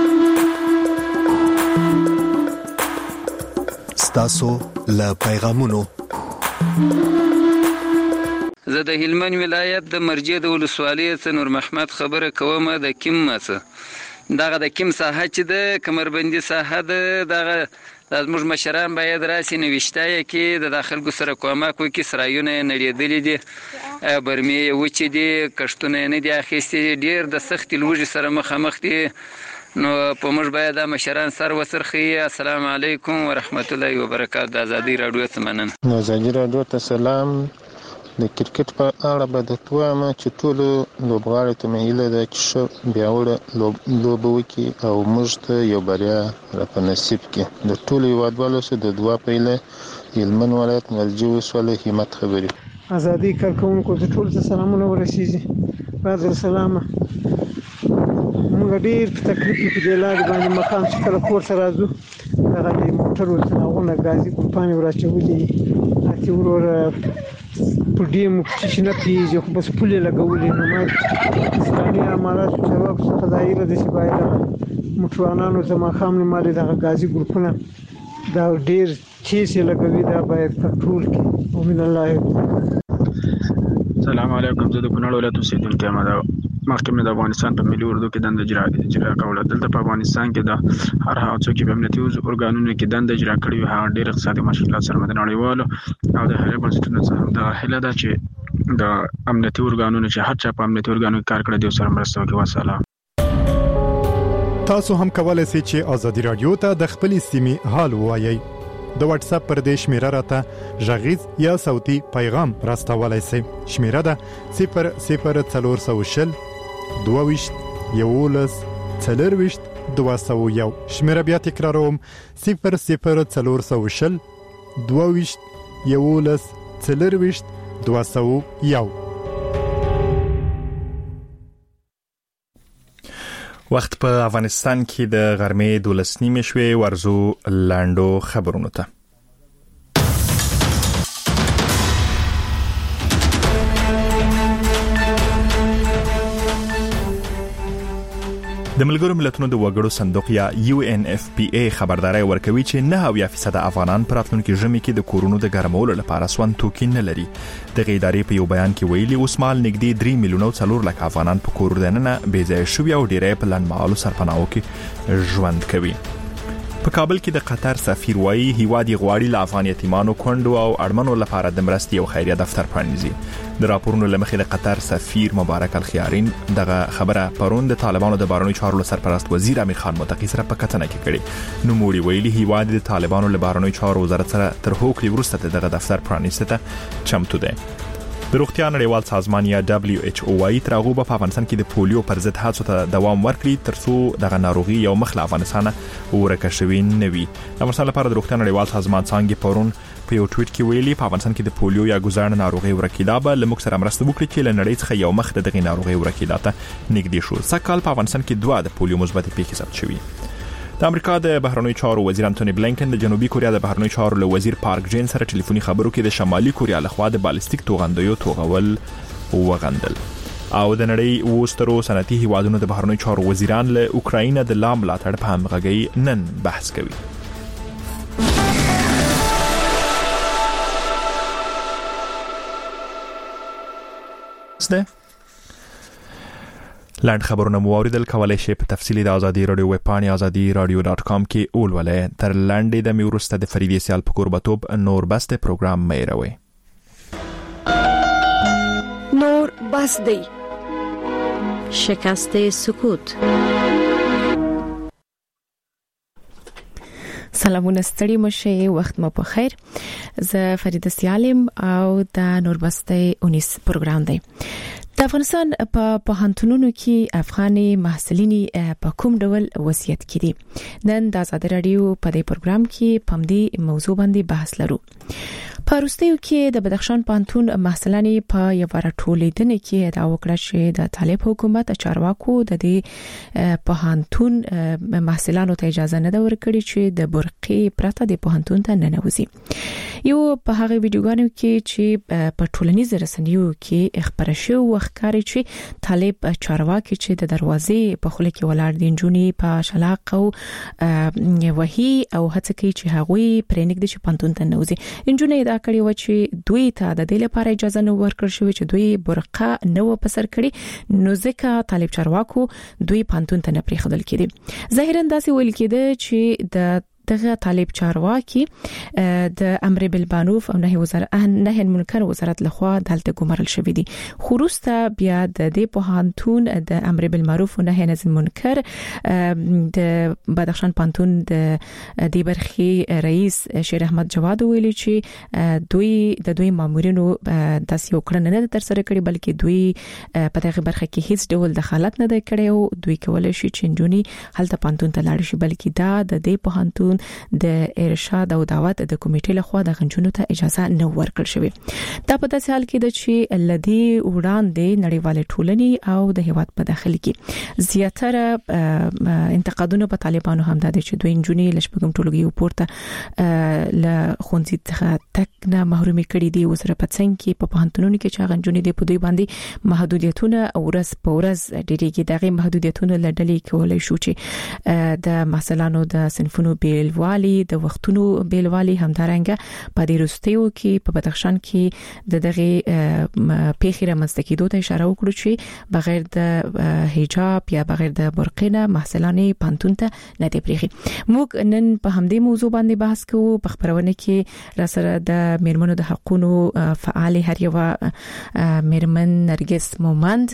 ستاسو له پیغامونو زه د هلمند ولایت د مرجې د ولسوالۍ څخه نور محمد خبره کوم. د کیم څه دغه د کیم ساحه چې د کمربندي ساحه دغه زموږ مشران باید راسي نوښتای کې د خلکو سره کومک وکړي. سرایونه نړېدلې دي، برمې وچې دي، کښتونه نه دي اخیستي، ډېر د سختې لوږې سره مخامخ دي. نو په موږ باید د مشران سر وسرخي. السلام علیکم ورحمت الله وبرکاته. د ازادي رادیو څخه مننه. ازادي رادیو ته سلام. د کرکټ په اړه به د توامه چې ټولو لوبغاړو ته مې هیله ده چې ښه پیاوړې لوبه وکړي او موږ ته یو بریا راپه نصیب کړي. د ټولو هیوادوالو سره د دعا په هیله هلمند ولایت مرجې ولسوالۍ همت خبرې. ازادي کارکوونکو ته ټول ته سلامونه ورسیږي. بعد السلام. موږ ډېر په تکلیف کې په دې لارې باندې مقام چې کله کور ته راځو دغه د موټرو څراغونه ګازي کمپانۍ وراچولي چې وروره په ډیم چې نه پیږي خو بس پولې لګولې. نو ما اسلامي اماراتو چارواکو څخه دا هیله ده چې باید موټروانانو ته ماښام نیمالې دغه ګازي ګروپونه دا ډېر تیز یې لګوي دا باید کنټرول کړي. ومن الله. سلام علیکم. زه د کونړ ولایت اوسېدونکی یم. مخکې مې د افغانستان په ملي اردو کې دنده اجرا کوله. دلته په افغانستان کې د هر هغه څوک چې په امنیتي ارګانونو کې دنده اجرا کړې وي هغه ډېر اقتصادي مشکلات سره د نړیوالو او د هغې بنسټونو څخه د هیله ده چې د امنیتي ارګانونو چې هر چا په امنیتي ارګانونو کې کار کړی دی سره مرسته وکړي. وسلام. تاسو هم کولای شئ چې ازادي رادیو ته د خپل سیمې حال ووایئ. د واتس اپ پر دې شمیره راته غږیز یا صوتي پیغام راستولای شئ. شمیره ده 00420 22 11 40 201. شمیره بیا تکراروم 00 22 11 40 201. وخت په افغانستان کې د غرمې 12 شوي ورزو لاندو خبرونو ته. د ملګرو ملتونو د وګړو صندوق یا UNFPA خبرداري ورکوي چې 90% افغانان په راتلونکي ژمي کې د کورونو د ګرمولو لپاره سون توکي نه لري. د ادارې په یو بیان کې ویلي اوس مال نږدې 3 میلیونه 4 لک افغانان په کور دننه بې ځای شوي او ډیری په لنډمهالو سرپناهو کې ژوند کوي. په کابل کې د قطر سفیر وایي هیواد غواړي له افغان یتیمانو کونډو او اړمنو لپاره د مرستې او خیریه دفتر پرانیزي. د راپورونو لمخې د قطر سفیر مبارک الخيارین دغه خبره پرون د طالبانو د بهرنیو چارو سرپرست وزیر امیر خان متقی سره په کتنه کې کړې. نو موړي ویلي هیواد د طالبانو له بهرنیو چارو وزارت سره تر هوکړې وروسته دغه دفتر پرانیسته چمتو دی. د روغتیا نړیوال سازمان یا WHO وايي تر هغه په افغانستان کې د پولیو پر ضد هڅو ته دوام ورکړي ترڅو دغه ناروغي یو مخله افغانستان ورکه شوی نه وي. د افغانستان لپاره د روغتیا نړیوال سازمان څنګه پرون په یو ټویټ کې ویلي په افغانستان کې د پولیو یا ګزارنه ناروغي ورکیدا به لمک سره مرسته وکړي چې له نړۍ څخه یو مخ دغه ناروغي ورکیدا ته نږدې شو. سکهال په افغانستان کې 2 د پولیو مثبت پیښې ثبت شوي. د امریکا د بهرنیو چارو وزیر انټونی بلینکن د جنوبي کوریا د بهرنیو چارو له وزیر پارک جین سره ټلیفوني خبرو کې د شمالي کوریا لخوا د بالستیک توغندیو توغول وغندل. او د نړۍ وسترو صنعتي هیوادونو د بهرنیو چارو وزیران له اوکراین د لام ملاتړ په همغږي نن بحث کوي. لاند خبرونه مو اوریدل کولای شئ په تفصیلی د ازادي رادیو ویب پاڼې azadi-radio.com کې اولولې تر لاندې د میورسته د فریدي سیال په قربتوب نور بس د پروګرام مېروي. نور بس دی شکست سکوت. سلامونه ستړي مشه وخت مو په خیر. زه فریده سیالم او د نور بس د 19 پروګرام دی. د افغانستان په پوهنتونونو کې افغاني محصلین په کوم ډول وضعیت کې دي؟ نن د ازادي رادیو په دې پروګرام کې په دې موضوع باندې بحث لرو. په روسیې کې د بدخشان پوهنتون محصلان په یو راټولیدنه کې دا وکړه چې د طالب حکومت چارواکو د دې پوهنتون محصلانو ته اجازه نه ورکړي چې د برقي پرته د پوهنتون ته ننوځي. یو په هغه ویډیوګانو کې چې په ټولنیز رسنیو کې خبره شو وښکاري چې طالب چارواکي چې د دروازې په خوله کې ولاړ دي جونی په شلاق او وਹੀ او هڅه کوي چې هغوی پرېنګد چې پوهنتون ته ننوځي. انجونې دا کړی و چې دوی ته د دې لپاره اجازه نه ورکړل شوې چې دوی برقه نه و پسر کړي نو ځکه طالب چارواکو دوی پوهنتون ته نه پریښودل کړي. ظاهرا داسې ویل کېده چې د دغه طالب چارواکي د امر بالمعروف او نهي المنکر وزارت لخوا دلته ګمارل شوې دي. خروسته بیا د دې پوهنتون د امر بالمعروف او نهي المنکر د بدخشان پوهنتون د دې برخې رئیس شیر احمد جواد ویلي چې دوی مامورینو داسې یو کړنه نه تر سره کړې بلکې دوی په دغه برخه کې هیڅ ډول دخالت نه کړی او دوی کولای شي چې جونی هلته پوهنتون ته لاړ شي بلکې دا د دې پوهنتون د ارشاد او دعوت د کمیټې لخوا د غنجونو ته اجازه نه ورکړل شوې. دا په داسې حال کې د چې لدی وړاندې نړیوال ټولنې او د هیواد په داخل کې زیاتره انتقادونه په طالبانو هم د چې دوی جونی لشبګم ټولګي پورته ل خونځي ته تک نه محرومي کړي دي او سره په څنګه کې په پوهنتونونو کې چې غنجونی د په دوی باندې محدودیتونه او ورځ په ورځ ډېریږي. دغه محدودیتونه لړلې کولای شو چې د محصلانو د صنفونو بیل والی د وختونو بیلوالی همدارنګه په دې روستیو کې په بدخشان کې د دغه پیښې رامنځته کېدو ته اشاره وکړو چې بغیر د حجاب یا بغیر د برقینه محصلانې پانتون ته نه دی پریخي. موږ نن په همدې موضوع باندې بحث کوو. په خبرونه کې را سره د میرمنو د حقوقو فعال هر یو میرمن نرګس مومند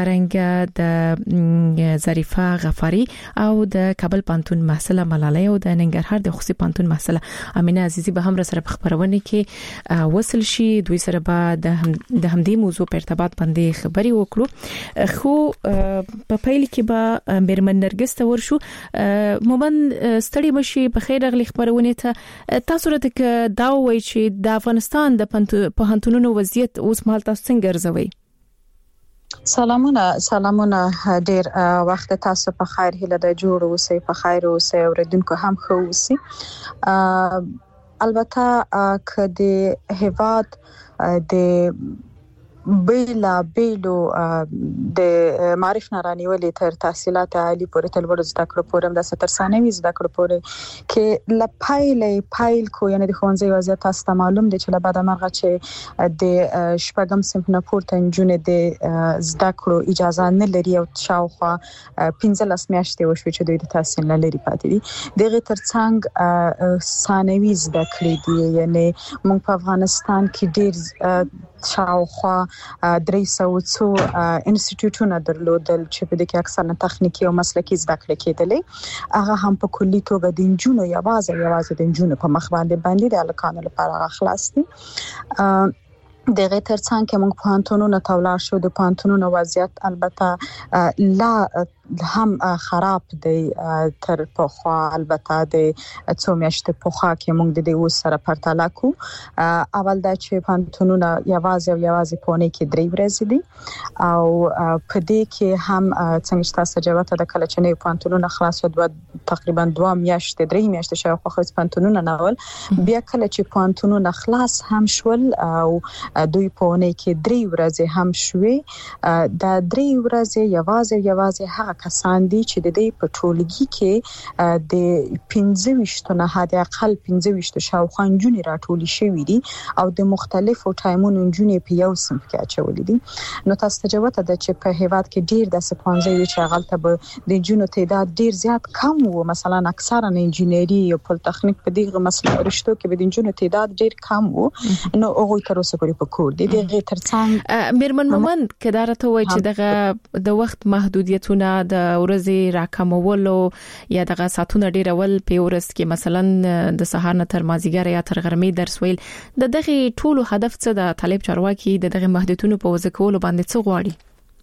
همدارنګه د ظریفه غفاری او د کابل پانتون محصله ملاله او د د ننګرهار د خصوصي پانتون محصله امینه عزیزي به هم سره په خبرونه کې وصل شي دوی سره به د همدې موضوع په ارتباط باندې خبري وکړو خو په پیل کې به میرمن نرګس ته ورشو مومن ستړي مشي په خیر غلي خبرونه ته تاسو راته دا وایي چې د افغانستان د پوهنتونونو وضعیت اوس مهال تاسو څنګه ارزوي؟ سلامونه ډیر وخت تاسو په خیر هله د جوړ اوسئ په خیر اوسئ اوریدونکو هم ښه اوسئ البته کدي هواد د بیلو د معرف نارانیولې تر تحصیلات عالی پورې تل ورځ زده کړو پورم د سترسانوي زده کړو پورې کې لپایل کو یعنی د خوانځي وضعیت تاسو معلوم دي چې له بعد مرغه چې د شپږم صنف نه پورته انجونې د زده کړو اجازه نه لري او شاوخوا 15 میاشتې وشوي چې دوی د تحصیل نه لري پاتې دي دغه ترڅنګ ثانوي زده کړې دي یعنی موږ په افغانستان کې ډیر شاوخوا 300 انسټیټیوټونه درلودل چې په دې کې اکثره تخنیکی او مسلکی زده کړې کېدلې هغه هم په کلی توګه د انجونو یوازې د انجونو په مخ باندې د الکانو لپاره خلاص دي دغه ترڅنګ کې موږ پوهنتونونو ته ولاړ شو د پوهنتونونو وضعیت البته لا هم خراب دی تر پخوا البته د څو میاشتې پخوا کې موږ د دې اوس سره پرتله کو اول دا چې پوهنتونونو یوازې پونه کې 3 ورځې دي او په دې کې هم څنګه تاسو جواب ته د کله چې نه پوهنتونونو خلاص شو تقریبا 2 میاشتې 3 میاشتې شاوخوا خو پوهنتونونو ناول بیا کله چې پوهنتونونو خلاص هم شول او دوی پونه کې 3 ورځې هم شوې د 3 ورځې یوازې هغه کسان دي چې د دې په ټولګي کې د 15 نه حد اقل 15 شاوخوا انجونې راټولې شوې دي او د مختلفو ټایمونو انجونې په یو صنف کې اچولې دي نو تاسو ته جواب ده چې په هیواد کې ډیر د سپانځي چې غلطه به د انجونو تعداد ډیر زیات کم وو مثلا اکثرا انجینری او پولیټکنیک په دغه مسله رشتو کې به د انجونو تعداد ډیر کم وو نو هغه تر اوسه پورې په کور دي دغه ترڅنګ میرمن مومن کدارته وای چې دغه د وخت محدودیتونه د ورځې راکمولو یا دغه ساتونه ډیرول په ورځ کې مثلا د سهار نه تر مازیګر یا تر غرمې درس ویل د دغه ټولو هدف څه د طالب چارواکي د دغه محدودیتونو په وضع کولو باندې څه غواړي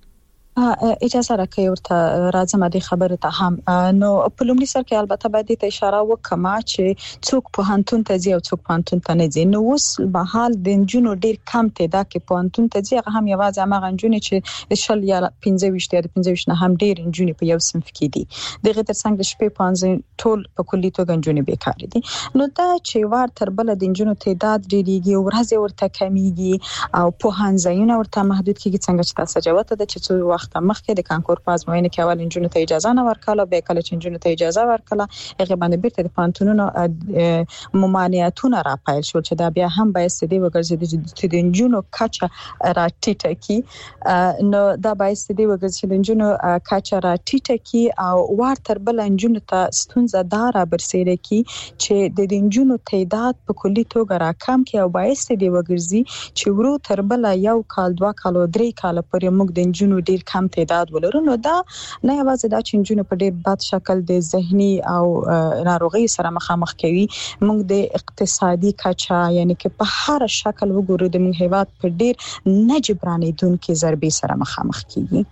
اجازه راکړئ ورته راځم د خبره ته هم نو په لومړي سر کې البته باید ته اشاره وکم چې څوک په هانتون ته ځي او څوک په هانتون ته نه ځي نو اوس په حال د انجونو ډیر کم تعداد کې په هانتون ته ځي هغه هم یوازې هغه انجونې چې شل یا 15 یا 15 نه هم ډیر انجونې په یو صنف کې دي دغه ترڅنګ د شپې 15 ټول په کلی توګه انجونې بیکار دي نو دا چې وار تر بل د انجونو تعداد ډیریږي ورځ ورته کمیږي او په هانځایونه ورته محدود کیږي څنګه چې تاسو جواب ته چې څو وخت مخکې د کانکور په ازموینه کې اول انجونو ته اجازه نه ورکړه به کله چې انجونو ته اجازه ورکړه هغه باندې بیرته د پانتونونو ممانعتونه راپایل شو چې دا بیا هم باید ستدي وګرځي چې د انجونو کچا راټیټه کی نو دا باید ستدي وګرځي د انجونو کچا راټیټه کی او ور تر بل انجونو ته ستونزه دار برسېره کی چې د انجونو تعداد په کلی توګه راکم کی او باید ستدي وګرځي چې ورو تر بل یو کال 2 کال 3 کال پورې موږ د انجونو ډیر کم تعداد ولرو نو دا نه یوازې دا چې انجونو په ډیر بد شکل د ذهني او ناروغي سره مخامخ کوي موږ د اقتصادي کچا یعنی کې په هر شکل وګورو د موږ هیواد په ډیر نجبرانیدونکو ضربې سره مخامخ کیږي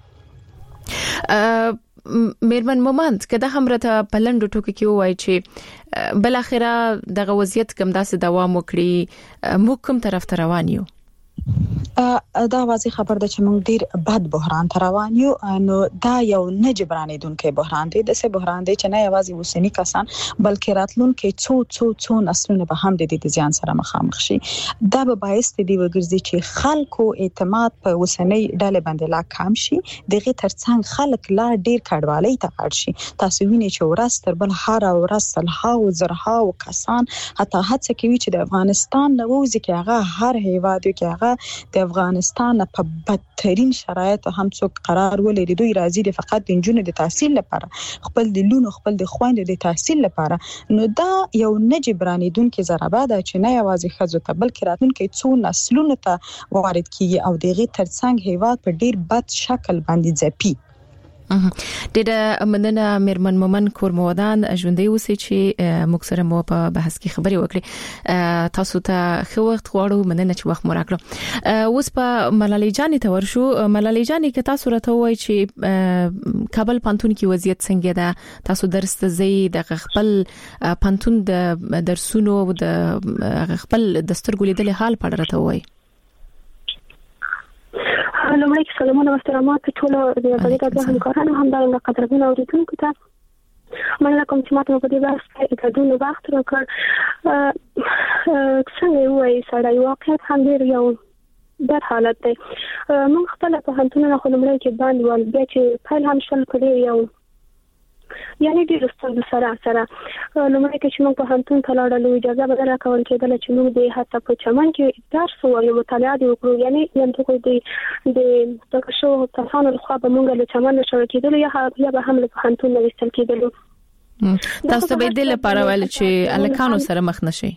میرمن مومند کده هم راته پلند ټوکی کې وای چې بل اخره دغه وضعیت کوم داسې دوام وکړي مو کوم طرف ته روان یو دا واضح خبر ده چې موږ ډیر بد بحران ته روان یو نو دا یو نجبرانیدونکو بحران دی د څه بحران دی چې نه یوازې وسنی کسان بلکې راتلونکو څو نسلونه به هم د دې ځان سره مخامخ شي دا به باعث دی وګرځي چې خلکو اعتماد په وسنی ډلې باندې لا کم شي دغه ترڅنګ خلک لا ډیر کډوالۍ ته اړ شي تاسو وینئ چې ورځ تر بل هر ورځ سلهاو زرهاو کسان حتی هڅه کوي چې د افغانستان نه وځي کې هغه هر هیواد کې هغه د افغانستان په بدترین شرایط هم څوک قرار ولري دوی راځي د فقط د انجونو د تحصیل لپاره خپل د لونو خپل د خويندو د تحصیل لپاره نو دا یو نجبرانیدونکو ضربه ده چې نه یوازې خزو ته بلکې راتلونکو څو نسلونو ته وارد کیږي او دغه ترڅنګ هیواد په ډیر بد شکل باندې ځپي د مننه مرمن مومن کورمودان ژوندۍ اوسې چې موږ سره مو په بحث کې خبرې وکړي تاسو ته خو وخت غواړو مننه چې وخت مو راکړو اوس په ملالۍ جانې ته ورشو ملالۍ جانې که تاسو راته وایي چې کابل پانتون کې وضعیت څنګه ده تاسو درس ته زی د خپل پانتون د درسونو د خپل دستور ګلیدل حال په اړه راته وایي لومړی سلامونه محترمات ټول د غړي همکارانو همدارنګه قدرمن اوریدونکو ته مننه کوم چې ماته په دې بحث کې تدون وخت راکړ څنګه وایي سړی واقعیت هم ډیر یو بد حالت دی موږ خپل په هنتونه خو لومړی کې باندې ول بیا چې فایل هم شل کړی یو یعنی ډیر ستاسو سره لومړی کې چې موږ په هنتون ته لاړو اجازه به راکول کېدل چې موږ د حتی په چمن کې درس وایو مطالعه وکړو یعنی یم د تاسو کسانو خو به موږ له چمن شروع کېدل یا به هم له هنتون نه وستل کېدل تاسو به د لپاره ول چې الکانو سره مخ نشي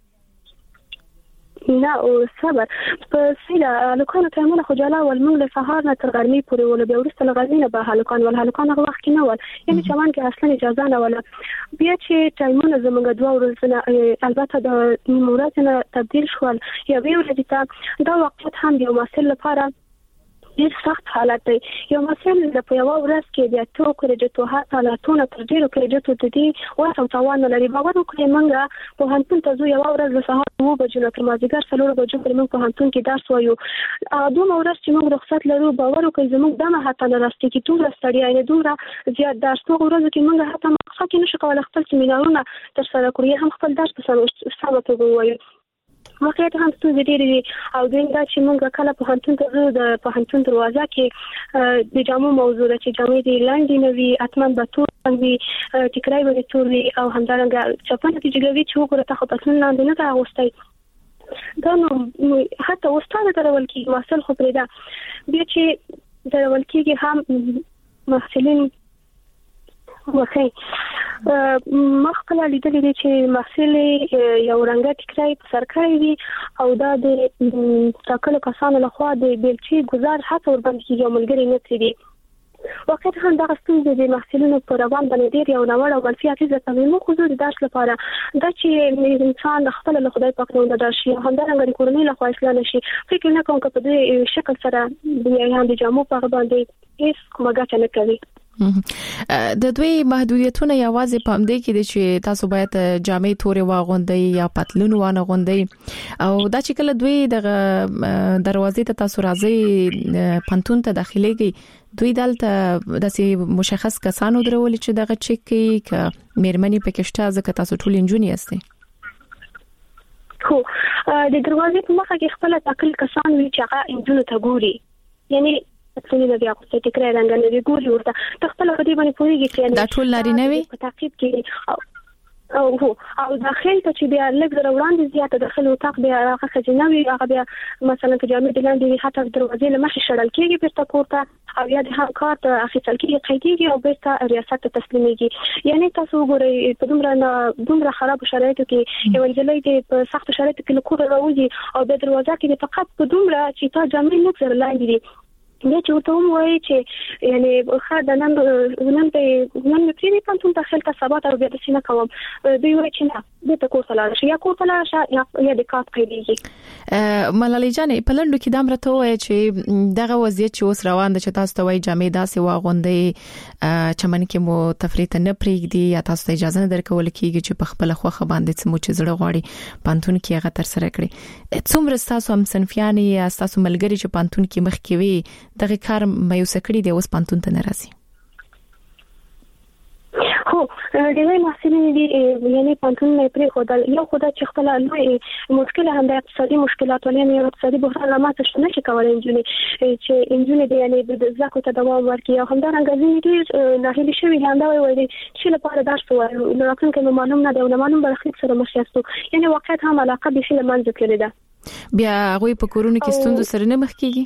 نه او صبر په سیده لکانو ته موږ خو جلا ول موږ له سهار نه تر غرمې پورې ول بیا ورسته لغرمې نه به هلکان هغه وخت کې نه ول یعنی چمن کې اصلا اجازه نه ول بیا چې ټایمونه زموږ دوه ورځې البته د موراتنه تبديل شول یا وی ورته دا وخت هم یو مسل لپاره ډیر سخت حالت دی یو مسل د یو ورځ کې د تو کریډټو هاته لا تونه تر ډیرو کریډټو ته دی واسو توان لري باور وکړئ موږ په هنتون ته زو یو ورځ د سهار 9 بجو تر مازیګر 4 بجو پورې موږ په هنتون کې درس وایو دوه ورځ چې موږ رخصت لرو باور وکړئ زموږ دمه حتی نه راستي کې ټول ستړیا نه دوره زیات درس په ورځ کې موږ حتی مخکې کې نشو کولای خپل سیمینارونه تر سره کړو هم خپل درس په سمه توګه وایو واقعیت هم ستاسو ډیری او دا چې موږ کله په هنتون ته د په هنتون دروازه کې د جامو موضوع ده چې جامې دی لاندې نوي اتمن به تور باندې ټیکرای به تور وي او همدارنګه چپنه چې جګوي چې وګوره ته خو پسند لاندې نه تا غوستای دا نو حتی استاد درول کې واصل خو پرې ده بیا چې درول کې هم محصلین وخی مخکله لیدلې دي چې محصل یو رنګه ټیکرای په سر کړی وي او دا د تاکل کسانو لخوا د بیلچې گزار هڅه ور باندې یو ملګری نه تری وخت هم دا ستونزې د محصلینو پر روان باندې ډیر یو نوړ او منفي اغیزه کوي مو خو د درس لپاره دا چې انسان خپل له خدای پاک نه د درس هم دا رنګ کورنۍ له خوا اصلاح نشي فکر نه کوم چې په دې شکل سره د یان د جامو په باندې هیڅ کومه ګټه نه کوي د دوی محدودیتونه یوازې په همدې کې دي چې تاسو باید جامې تورې واغوندئ یا پتلون وانه غوندئ او دا چې کله دوی د دروازې ته تاسو راځي پانتون ته داخليږي دوی دلته د مشخص کسانو درول چې دغه چک کې ک میرمنې پکشته ځکه تاسو ټول انجونی یاستئ خو د دروازې په مخه کې خپل تاکل کسان وی چې هغه انجونو ته ګوري یعنی څنګه د بیا په ټیکرای رنګ نه دی ګوري ورته تخپل غدي باندې پوریږي چې دا ټول لري نه وي په تعقیب کې او داخل ته چې بیا لږ وړاندې زیاته داخل وتاق بیا هغه خجنوي هغه بیا مثلا چې جامې د لاندې حتی دروازې له مخې شړل کېږي بیرته کوړه او یا د هر کار ته اخیستل کېږي او بیرته ریاست ته تسلیمېږي یعنی تاسو وګورئ په دومره خراب شرایطو کې یو انجلۍ په سخت شرایطو کې له کوره راوځي او د دروازه کې فقط په دومره چې تا جامې نه سره لاندې دي بیا چې ورته وایي چې یعنی خا د نن په پانتون ته خلک ثبات او بیا د سینه کوم دوی وایي چې نه د کوټه لاړ شي یا کوټه لاړ شي یا د کاټ کېږي ملالۍ جانې په لندو کې دام راته وایي چې دغه وضعیت چې اوس روان ده چې تاسو ته وایي جامې داسې واغوندئ چمن کې مو تفریط نه پریږدي یا تاسو ته اجازه نه درکول کېږي چې په خپل خوخه باندې څه مو چې زړه غواړي پانتون کې هغه تر سره کړي څومره تاسو هم صنفيان یا تاسو ملګری چې پانتون کې مخ کې وي دغه کار مایوس کړی دی اوس پانتون ته ناراضي خو د وی محصلین دي یعنی پانتون نه پرې خدای یو خدای چې خپل لوی مشکله هم د اقتصادي مشکلات ولې یو اقتصادي بحران لامل څه نه کولای انجونی دي یعنی د ځکه ته دوام ورکړي او هم دا رنګ دي نه هلي شوی هم دا وایي چې لپاره درس وایي نو راکن معلوم نه دی نو معلوم برخلیک سره مخ یاستو یعنی واقعیت هم علاقه به شي لمنځه کړی ده بیا غوي په کورونو کې ستوند سره نه مخ کیږي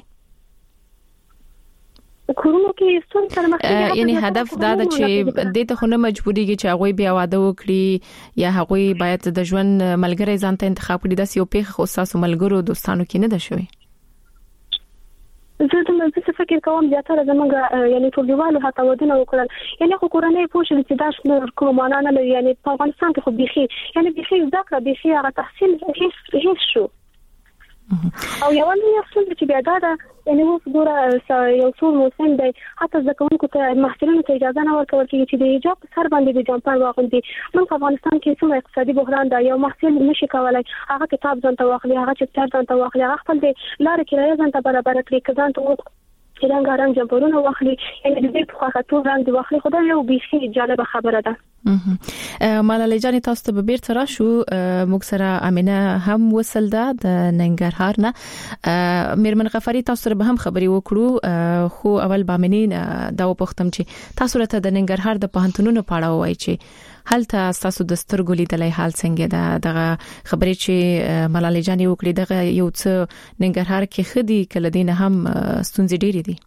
کورونو کې ستون سره مخ کېږي یعنی هدف دا ده چې د ته خونه مجبوريږي چې هغه بیا واده وکړي یا هغه باید د ژوند ملګری ځان ته انتخاب کړي د یو پیخ خو تاسو ملګرو دوستانو کې نه ده شوی زه د څه فکر کوم زیاتره زمونږ یعنی ټولګیوالو هڅه ودونه وکړل یعنی خو کورنۍ پوښتنه چې دا څه کوم معنا نه لري یعنی په افغانستان کې خو بيخي یعنی بيخي ذکر بيخي هغه تحصیل هیڅ شو او یو نه یو چې بیا دا یعنی اوس ګوره یو څو موسم دی حتی ځکهونکو ته محصلینو ته اجازه نه ورکول کېږي چې د حجاب په سر باندې د جمپر واغوندي موږ په افغانستان کې څومره اقتصادي بحران دی یو محصل نشي کولای هغه کتاب ځان ته واخلي هغه چپټر ځان ته واخلي هغه خپل د لارې کرایه ځان ته برابر کړي کله ته چې رنګارنګ جمپرونه واخلي یعنی د دې په خاطر ټول رنګ دی واخلي خدای یو بيخي جالب خبره ده ملالۍ جان تاسو ته به بیرته راشو موږ سره امینه هم وصل ده د ننګرهار نه میرمن غفاری تاسو سره به هم خبري وکړو خو اول بامنین دا وپختم چې تاسو راته د ننګرهار د پوهنتونونو په اړه وایي چې هلته تاسو د سترګو لیدلای حال څنګه ده دغه خبرې چې ملالۍ جان وکړي دغه یو څه ننګرهار کې خدي کله دین هم ستونزې ډېری دي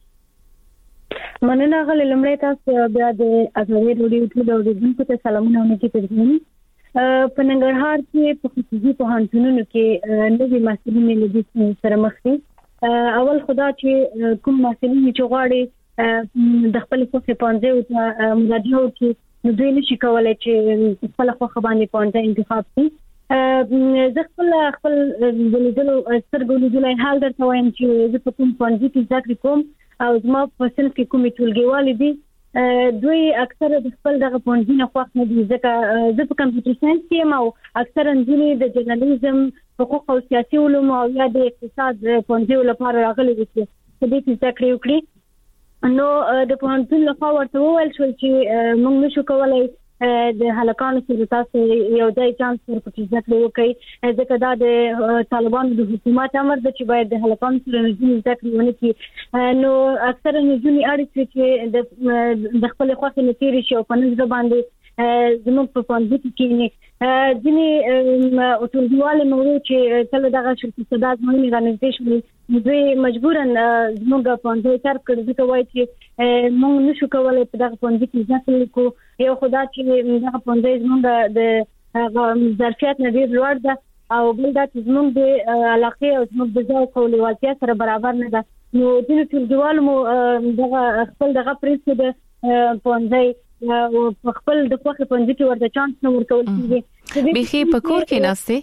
مننه غل لمړی تاسو بیا د ازادي روډیو ټول اوریدونکو ته سلامونه ونکي ترجمه په ننګرهار کې په خصوصي پوهنتونونو کې نوي محصلین له سره مخ دي اول خدا چې کوم محصلین چې غواړي د خپل خوښه پانځه او مراجعه وکړي نو دوی نشي کولای چې خپل خوښه باندې پانځه انتخاب کړي زه خپل ولودلو سترګو لیدلای حال درته وایم چې زه په کوم پانځه کې ذکر کوم او زما په صنف کې کومې ټولګیوالې دي دوی اکثر د خپل دغه پوهنځي خوښ نه دي ځکه زه په کمپیوټر ساينس کې یم او اکثر انځونې د جرنالیزم حقوق او سیاسي علوم او یا د اقتصاد پوهنځي لپاره راغلي دي چې دې ذکر وکړي نو د پوهنتون له خوا ورته وویل شو چې موږ نشو کولای د هلکانو سره تاسو یو ځای چانس ورکړئ چې ذکر وکړي ځکه دا د طالبانو د حکومت امر دی چې باید د هلکانو سره نجونې ذکر ونه کړي نو اکثر نجونې اړ چې د خپل خوښه نتیری شي او په نظر باندې زموږ په پوهنځي کې ځینې ټولګیوال موږ چې کله دغه شرکت صدات مهمه غنځې شو دوی مجبورن زموږ پوهنځي تر کړی ځکه وایي چې موږ نشو کولای په دغه پوهنځي کې ځکه کو یو خدای چې دغه پوهنځي زموږ د ظرفیت نه ډیر لوړ ده او بل دا چې زموږ د علاقې او زموږ د ځای کولوالتیا سره برابر نه ده نو د ټولګیوال مو دغه خپل دغه پریس د پوهنځي او خپل د خوخه پنځه کې ورته چانس نه ورکول کیږي بيخي په کور کې ناشته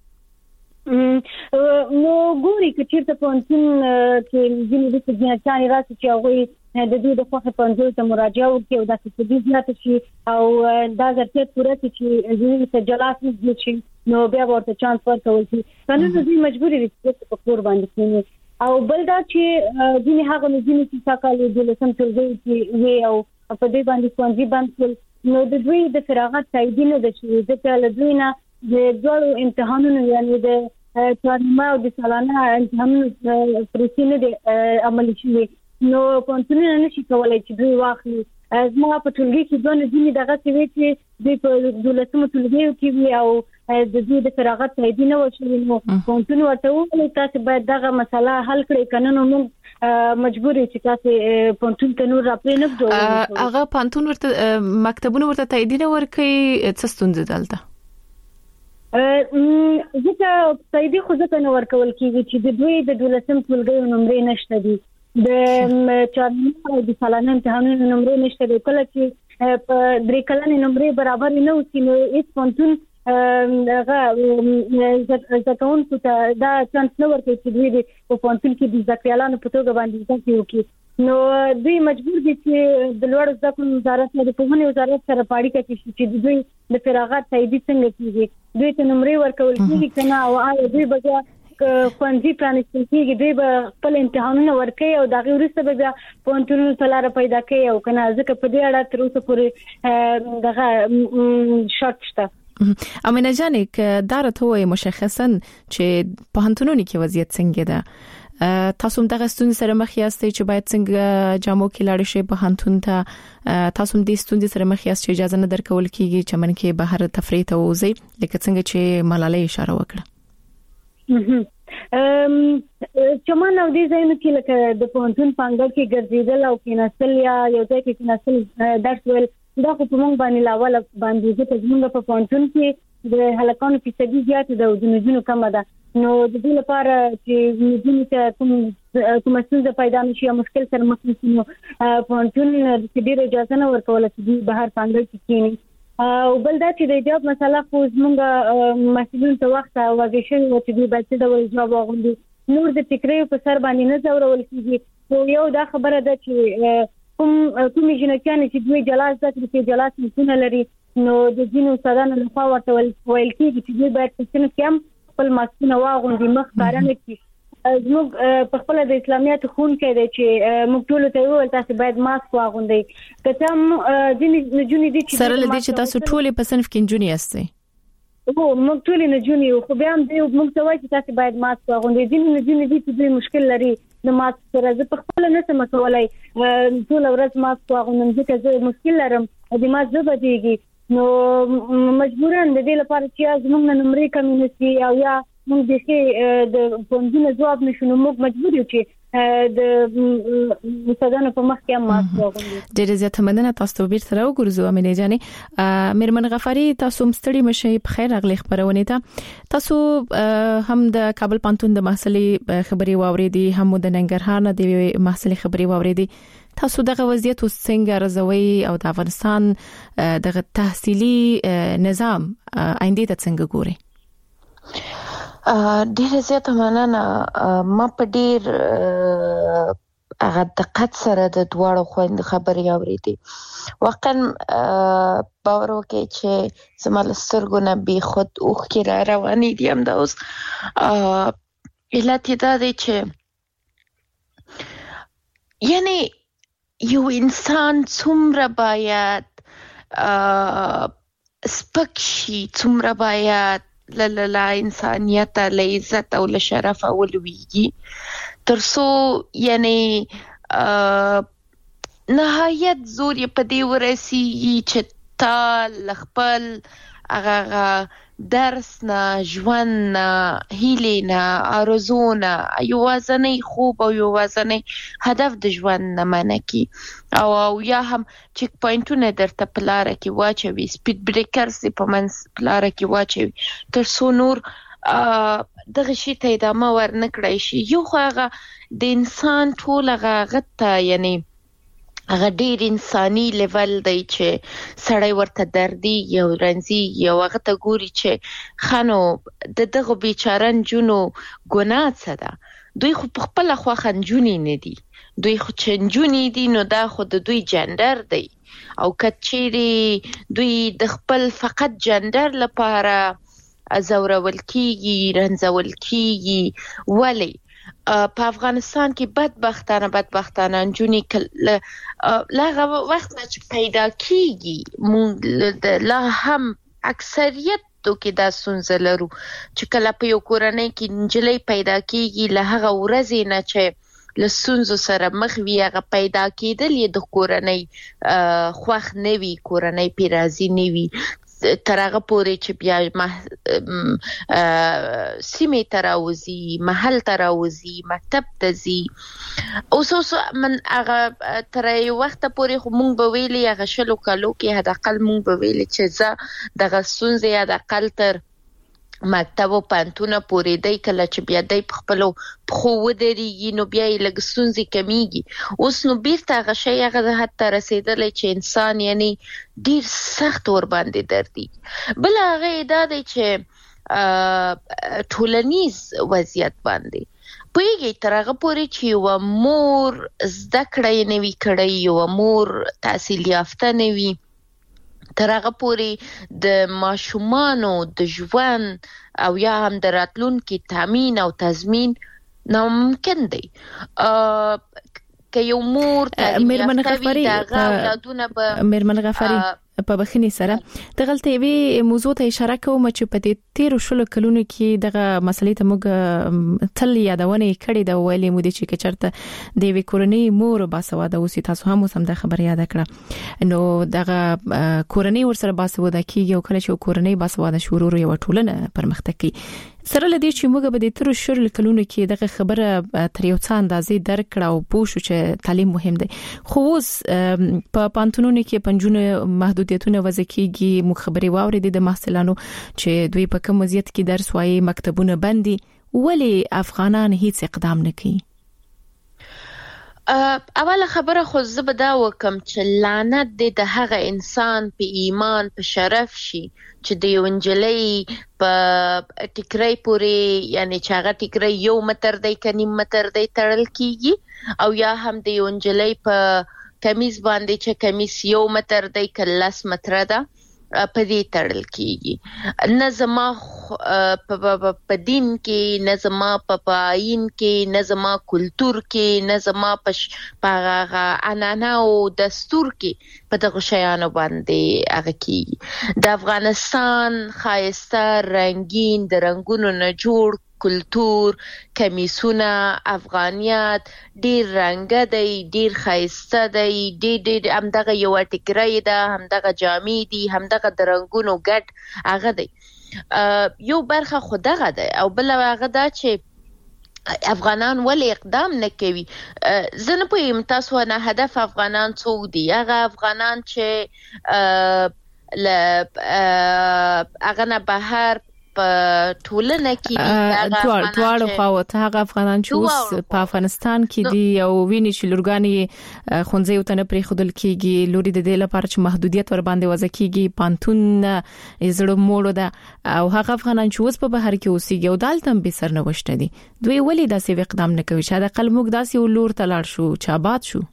نو ګوري چې چیرته پونتون کې ځینې د ځانګړي راسي چې هغه د دې د خوخه پنځه ته مراجعه وکړي او د تدریس نه شي او دا ظرفیت پوره چې ځینې سجلات نه شي نو بیا ورته چانس ورکول شي قانون دې مجبوري دي چې په کور باندې کېني او بل دا چې ځینې هغه ځینې چې ساکالو د لسم ټولګي وي او په دې باندې څنګه باندې نو د دوی د فراغت تاییدینه د شوې د له دوی نه د دوه امتحانونو یعنی د چهارمه او د سالانه امتحانونو پرسینه د عملي شوې نو پونتونه نشي کولای چې دوی واخلي زما په ټولګي کې دوه ځینې دغه څه چې د په لسم ټولګي کې وي او د دې د فراغت تاییدینه وشوي نو پونتونه ورته وایي تاسو باید دغه مسله حل کړئ کنه نو موږ مجبورې چې تاسو پونتون ته نور راپرې نه دوه هغه پونتون ورته مکتبونه ورته تاییدینه ورکړي څه ستونزه دلته ځکه تایید خو ځکه نه ورکول کیږي چې د دوی د دولسم ټولګي نمرې نشته دي د چارمه او د سالانه امتحانونو نمرې نشته دي کله چې په درې کلنې نمرې برابر نه وسی نو هیڅ پونتون هغه ځکهون ته دا چانس نه ورکوي چې دوی په پونتون کې د ځکیالانو په توګه باندې ځکه وکړي نو دوی مجبور دي چې د لوړ زده کړو وزارت له پوهنې وزارت سره پاړیکه کوي چې دوی د فراغت تایید څنګه کیږي دوی ته نمرې ورکول کیږي کنه او آیا دوی به خوندې پرانستل کیږي دوی به خپل امتحانونه ورکوي او دغه وروسته به پونتونو تلاره پیدا کوي او کنه ځکه په دې اړه تر اوسه پورې دغه شرط شته امینه جان دا راته وایي مشخصا چې په هنتونونو کې وضعیت څنګه ده تاسو هم دغه ستونزې سره مخ یاستئ چې باید څنګه جامو کې لاړ شي په هنتون ته تاسو هم د ستونزې سره مخ یاست چې اجازه نه درکول کیږي چې من کې بهر تفریح ته وځي لکه څنګه چې ملالۍ اشاره وکړه چې ما نو دې ځایونو کې لکه د پونتون پانګل کې ګرځیدل او کیناستل یا یو ځای کې کیناستل درس ویل دا خو په موږ باندې لاول باندې چې موږ په پونتون کې د هلکانو فیصدي زیات ده او د نجونو کم ده نو د دې لپاره چې موږ ته کوم څه پیدا نشي یا مشکل سره مخ نشو پونټون د دې اجازه نه ورکول چې بهر څنګه کېږي او بل دا چې د جواب مسله خو موږ مسؤلین ته وخت او واګښین او چې د بچی د جواب غوندي نور د فکرې په سر باندې نه زورول کیږي خو یو دا خبره ده چې کوم جنکان چې دوی جلاس ذکر کې جلاس نه لري نو د دینو سادانه لخوا ورته ویل کیږي چې دوی باید څنګه کم خپل ماسونه واغوندي مخ کارنه کی موږ په خپل د اسلامیت خون کې دی چې موږ ټول ته ویل تاسو باید ماسک واغوندئ کته د نجونې دي چې سره لدی چې تاسو ټول په صنف کې نجونې یاستئ او موږ ټول نجونې خو بیا هم موږ ته وایي چې تاسو باید ماسک واغوندئ د نجونې دي چې دوی مشکل لري د ماسک سره زه په خپل نه سم کولای ټول ورځ ماسک واغوندم ځکه زه مشکل لرم د ماسک زه بدیږي نو مجبورن د دې لپاره چې زموږ نمبر کمیونټي او یا موږ د پوندونو جواب نشو نو موږ مجبور یو چې د مستدانو په مخ کې ماسک واغوندو. ډېر زیاته مننه تاسو ته بیرته راوګرځو امینه جانې میرمن غفاری تاسو مستړي مشي په خیر اغلی خبرونه ته تاسو هم د کابل پانتون د محصلي خبري واوریدي هم د ننګرهار نه د محصلي خبري واوریدي تاسو دغه وضعیت څنګه رضوي او د افغانستان دغه تحصیلي نظام آینده ته څنګه ګوري؟ ډیره زیاته مننه ما په ډیر هغه دقت سره د دواړو خويند خبري اوریدي واقعا باور وکړئ چې زما له سترګو نه بې خود اوښکې را روانې دي همدا اوس علت یې دا دی چې یعنی یو انسان څومره باید سپک شي څومره باید لا انسانیت له عزت او له شرف ولويږي ترڅو یعنی نهایت زور یې په دې ورسیږي چې تا خپل هغه درس نه ژوند نه هیلې نه آرزو نه یوازنی خوب او یوازنی هدف د ژوند نه منکي او یا هم چیک پوینټونه درته پلاره کې واچوي سپیډ بریکرز په منځ پلاره کې واچوي تر څو نور دغه شی ته ادامه ورنکړای شي یو هغه د انسان ټول هغه ته یعنی هغه ډیر انساني لیول دی چې سړی ورته دردي یو رنځي یو هغه ته ګوري چې خانو د دغه بیچاره نجونو ګناه څه ده دوی خو په خپل خوا خنجونی نه دي دوی خو چنجونی دي نو دا خو د دوی جندر دی او کچېری دوی د خپل فقط جندر لپاره زورول کیږي رنځول کیږي ولی په افغانستان کې بدبختانه انجونی لاغه وخت چې پیدا کیږي لا هم اکثریت کې دا سنځ لرو چې کله په یو کورنۍ کې نجلۍ پیدا کیږي له هغه ورځې نه چې لسونزو سره مخ وی هغه پیدا کېدل یې د کورنۍ خوښ نه وي کورنۍ پیرازي نه وي تر هغه پورې چې بیا سیمې تراوزی محل تراوزی مکتب تزي اوس من هغه تر یو وخت پورې خو مونږ به ویلي هغه شلو کالو کې حد اقل مونږ به ویلي چې زه دغه سنځه یا د اقل تر مکتب او پانتونه پورې دی کله چې بیا دی په خپل خو ودرېږي نو بیا یې لږ ستونزې کمیږي اوس نو بیرته هغه شی هغه حتی رسېدلی چې انسان یعنی ډیر سخت ور باندې دردي بل هغه دا دی چې ټولنیز وضعیت باندې پوهیږي تر هغه پورې چې یو مور زده کړه یې نه وي کړی یو مور تحصیل یافته نه وي تر هغه پورې د ماشومانو د ژوند او یا هم د راتلونکي تامین او تضمین ناممکن دی که یو مور میرمن غفاری په بخښنې سره دغلته وی موضوع ته اشاره کوم چې په دې 13 شلو کلونو کې دغه مسلې ته موږ تل یادونه کړې دا ویلې مو دي چې چرته د وی کورنۍ مور باسواده اوسې تاسو هم د خبر یاد کړه نو دغه کورنۍ ورسره باسواده کیږي او کله چې کورنۍ باسواده شروع یو ټولنه پرمختګ کوي سره لدی چې موږ به د تر شر کلونو کې دغه خبره تر یو څه اندازې درکړه او پوښو چې تعلیم مهم دی خو اوس په پانتونونو کې پنځونه محدودیتونه وضع کیږي مخبري واوري د محصلانو چې دوی په کوم وضعیت کې درس وایي مکتبونه بندي ولی افغانان هیڅ اقدام نه کوي اوله خبره خو زبدا وکم چې لعنت د هغه انسان په ایمان په شرف شي چې د یو انجلۍ په ټیکرای پوري یعنی چې هغه ټیکرای 1 متر دی کني متر دی تړل کیږي او یا هم د یو انجلۍ په کمیس باندې چې کمیس 1 متر دی کلس متر ده په دې تړل کیږي نه زما په دین کې نه زما په آیین کې نه زما کلچر کې نه زما په عنعنه او دستور کې په دغه شیانو باندې هغه کیږي د افغانستان خایسته رنگین د رنگونو نه جوړ کلچر کمیسونه افغانیت ډیر رنګ دی ډیر خایسته دی ډیر همدغه یو ټیکرای ده همدغه جامې دي همدغه د رنگونو ګډ هغه دی یو برخه خدغه ده او بل هغه دا چې افغانان ولې اقدام نه کوي زه نه پوهیم تاسو نه هدف افغانان څو دي هغه افغانان چې هغه نه بهر په ټولنه کې دواړو خواته هغه افغانان چې اوس په افغانستان کې دي او ویني چې لورګانی خونځي او تنه پرې خودل کېږي لوري د دې لپاره چې محدودیت ور باندې وځي کېږي پانتون زړه موړو ده او هغه افغانان چې اوس په بهر کې اوسېږي او دالته به سر نه وشته دي دوی ولې داسې اقدام نه کوي چې دا قلموک داسې ولور تلاړ شو چې آباد شو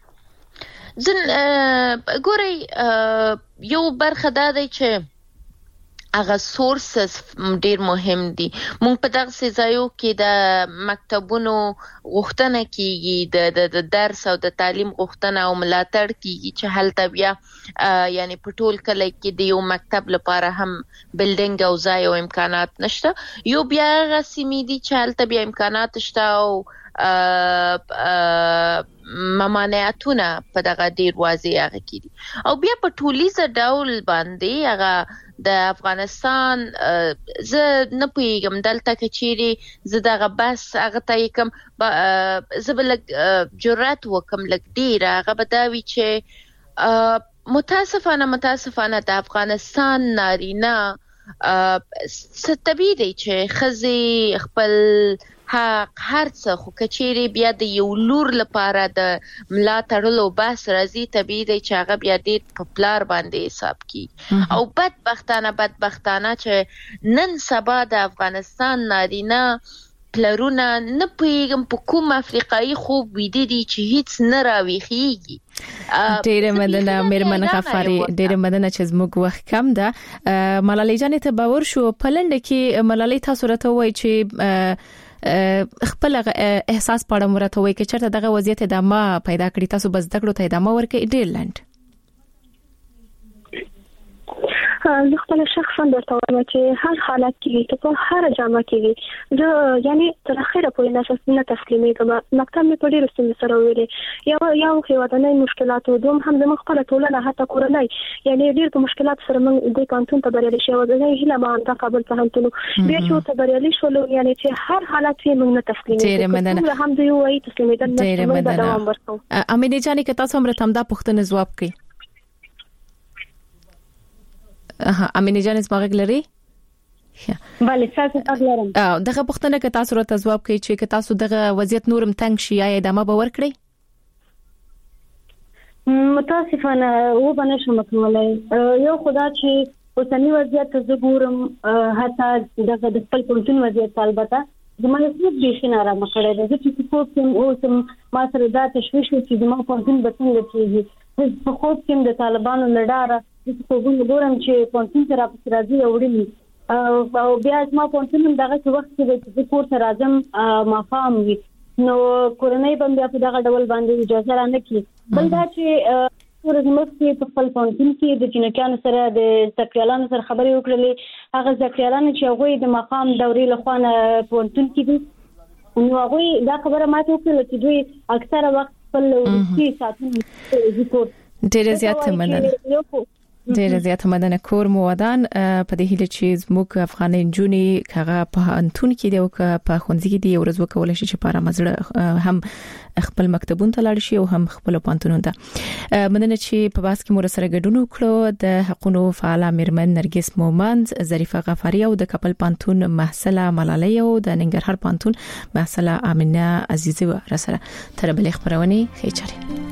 زن ګوري یو برخه دا دی چې هغه سورسز ډیر مهم دي مونږ په دغه ځایو کې د مکتبونو غوښتنه کیږي د درس او د تعلیم غوښتنه او ملاتړ کیږي چې هلته بیا یعنی په ټول کلی کې د یو مکتب لپاره هم بلډینګ او ځای او امکانات نشته یو بیا هغه سیمې دي چې هلته بیا امکانات شته او ممانعتونه په دغه ډیر واضح هغه کیږي او بیا په ټولیزه ډول باندې هغه د افغانستان زه نه پوهیږم دلته کچيري زه دغه بس هغه ته کوم زه بل جرأت وکم لک ډیر هغه بداوی چې متاسفانه د افغانستان نارینه ستبي دی چې خزي خپل حق هرڅه خو کچيري بیا د یو لور لپاره د ملا تړلو بس راځي طبيعي دی چې هغه بیا د پپلار باندې حساب کی او بدبختانه چې نن سبا د افغانستان نارینه پلرونه نه پیغام په کوم افریقایي خوب ویدي دي چې هیڅ نه راويخيږي ډېر مننه مېرمن غفاري ډېر مننه چې زموږ وخت کم ده ملالۍ جان ته باور شو پلند کې ملالۍ تاسو راته وای چې خپل احساس پړم ورته وای چې چرته دغه وضعیت ادامه پیدا کړی تاسو بس دغړو ته ادامه ورکړئ ډیرلند زه خپل شخصا درته وایم چې هر حالت کې په هر جامه کې زه یعنی تر اخره پورې نه تسلیمېږم مکتب مې په ډېر ستونزې سره ویلې یو هیوادنۍ مشکلات او دوم هم زموږ خپل ټولنه حتی کورنۍ یعنی ډېر په مشکلات سره موږ د کانتون ته بریالي شو د هیله ما د کابل په هنتلو بیا چې ته بریالي شول یعنی چې هر حالت کې موږ نه تسلیمېږو هم دوی وایي تسلیمېدل نه دوام ورکو امینه جانې که تاسو هم رتم دا پوښتنه جواب کړئ امینه جان اسماغ لري بله تاسو اغلرم دغه پوښتنه که تاسو راته جواب کړئ چې تاسو دغه وضعیت نورم تنگ شي یا ادامه به ورکړئ متاسفانه و بنشم کوملای یو خدا چې اوسنی وضعیت زه ګورم حتی دغه د خپل پولتون وضعیت البته زموږ هیڅ بشي نه را مخړې ده چې څوک کوم اوسم ما سره دا تشویش چې زموږ پولتون به څنګه کیږي په خوب کې د طالبانو لړاره په ګورم چې پونتین سره په راځي وړي او بیا ما پونتین دغه وخت کې د کور سره راځم ما فهم وي نو کورنۍ باندې په دغه ډول باندې اجازه را نه کی بل دا چې ورزموږ کې په خپل پونتین کې د چینکانو سره د زکریالانو سره خبرې وکړلې هغه زکریالانو چې هغه د مقام دوري لخوانه پونتین کې دي نو هغه دا خبره ماته وکړه چې دوی اکثره وخت خپل ورسي ساتنه ذکر ډېر زیات مننه ډېر زیات مننه کور مودان په دې هیله چې زموږ افغاني جونی کغه په انتون کې دی او په خونځي کې دی ورځ وکول شي چې پاره مزړه هم خپل مکتبون ته لاړ شي او هم خپل پانتونون ته مننه چې په باس کې مور سره ګډون وکړو د حقوقو فعال میرمن نرګس مومند ظریفه غفاری او د کپل پانتون محسله ملالۍ او د ننګرهار پانتون محسله امینه عزیزی و را سره تر بل خبرونه خیچاري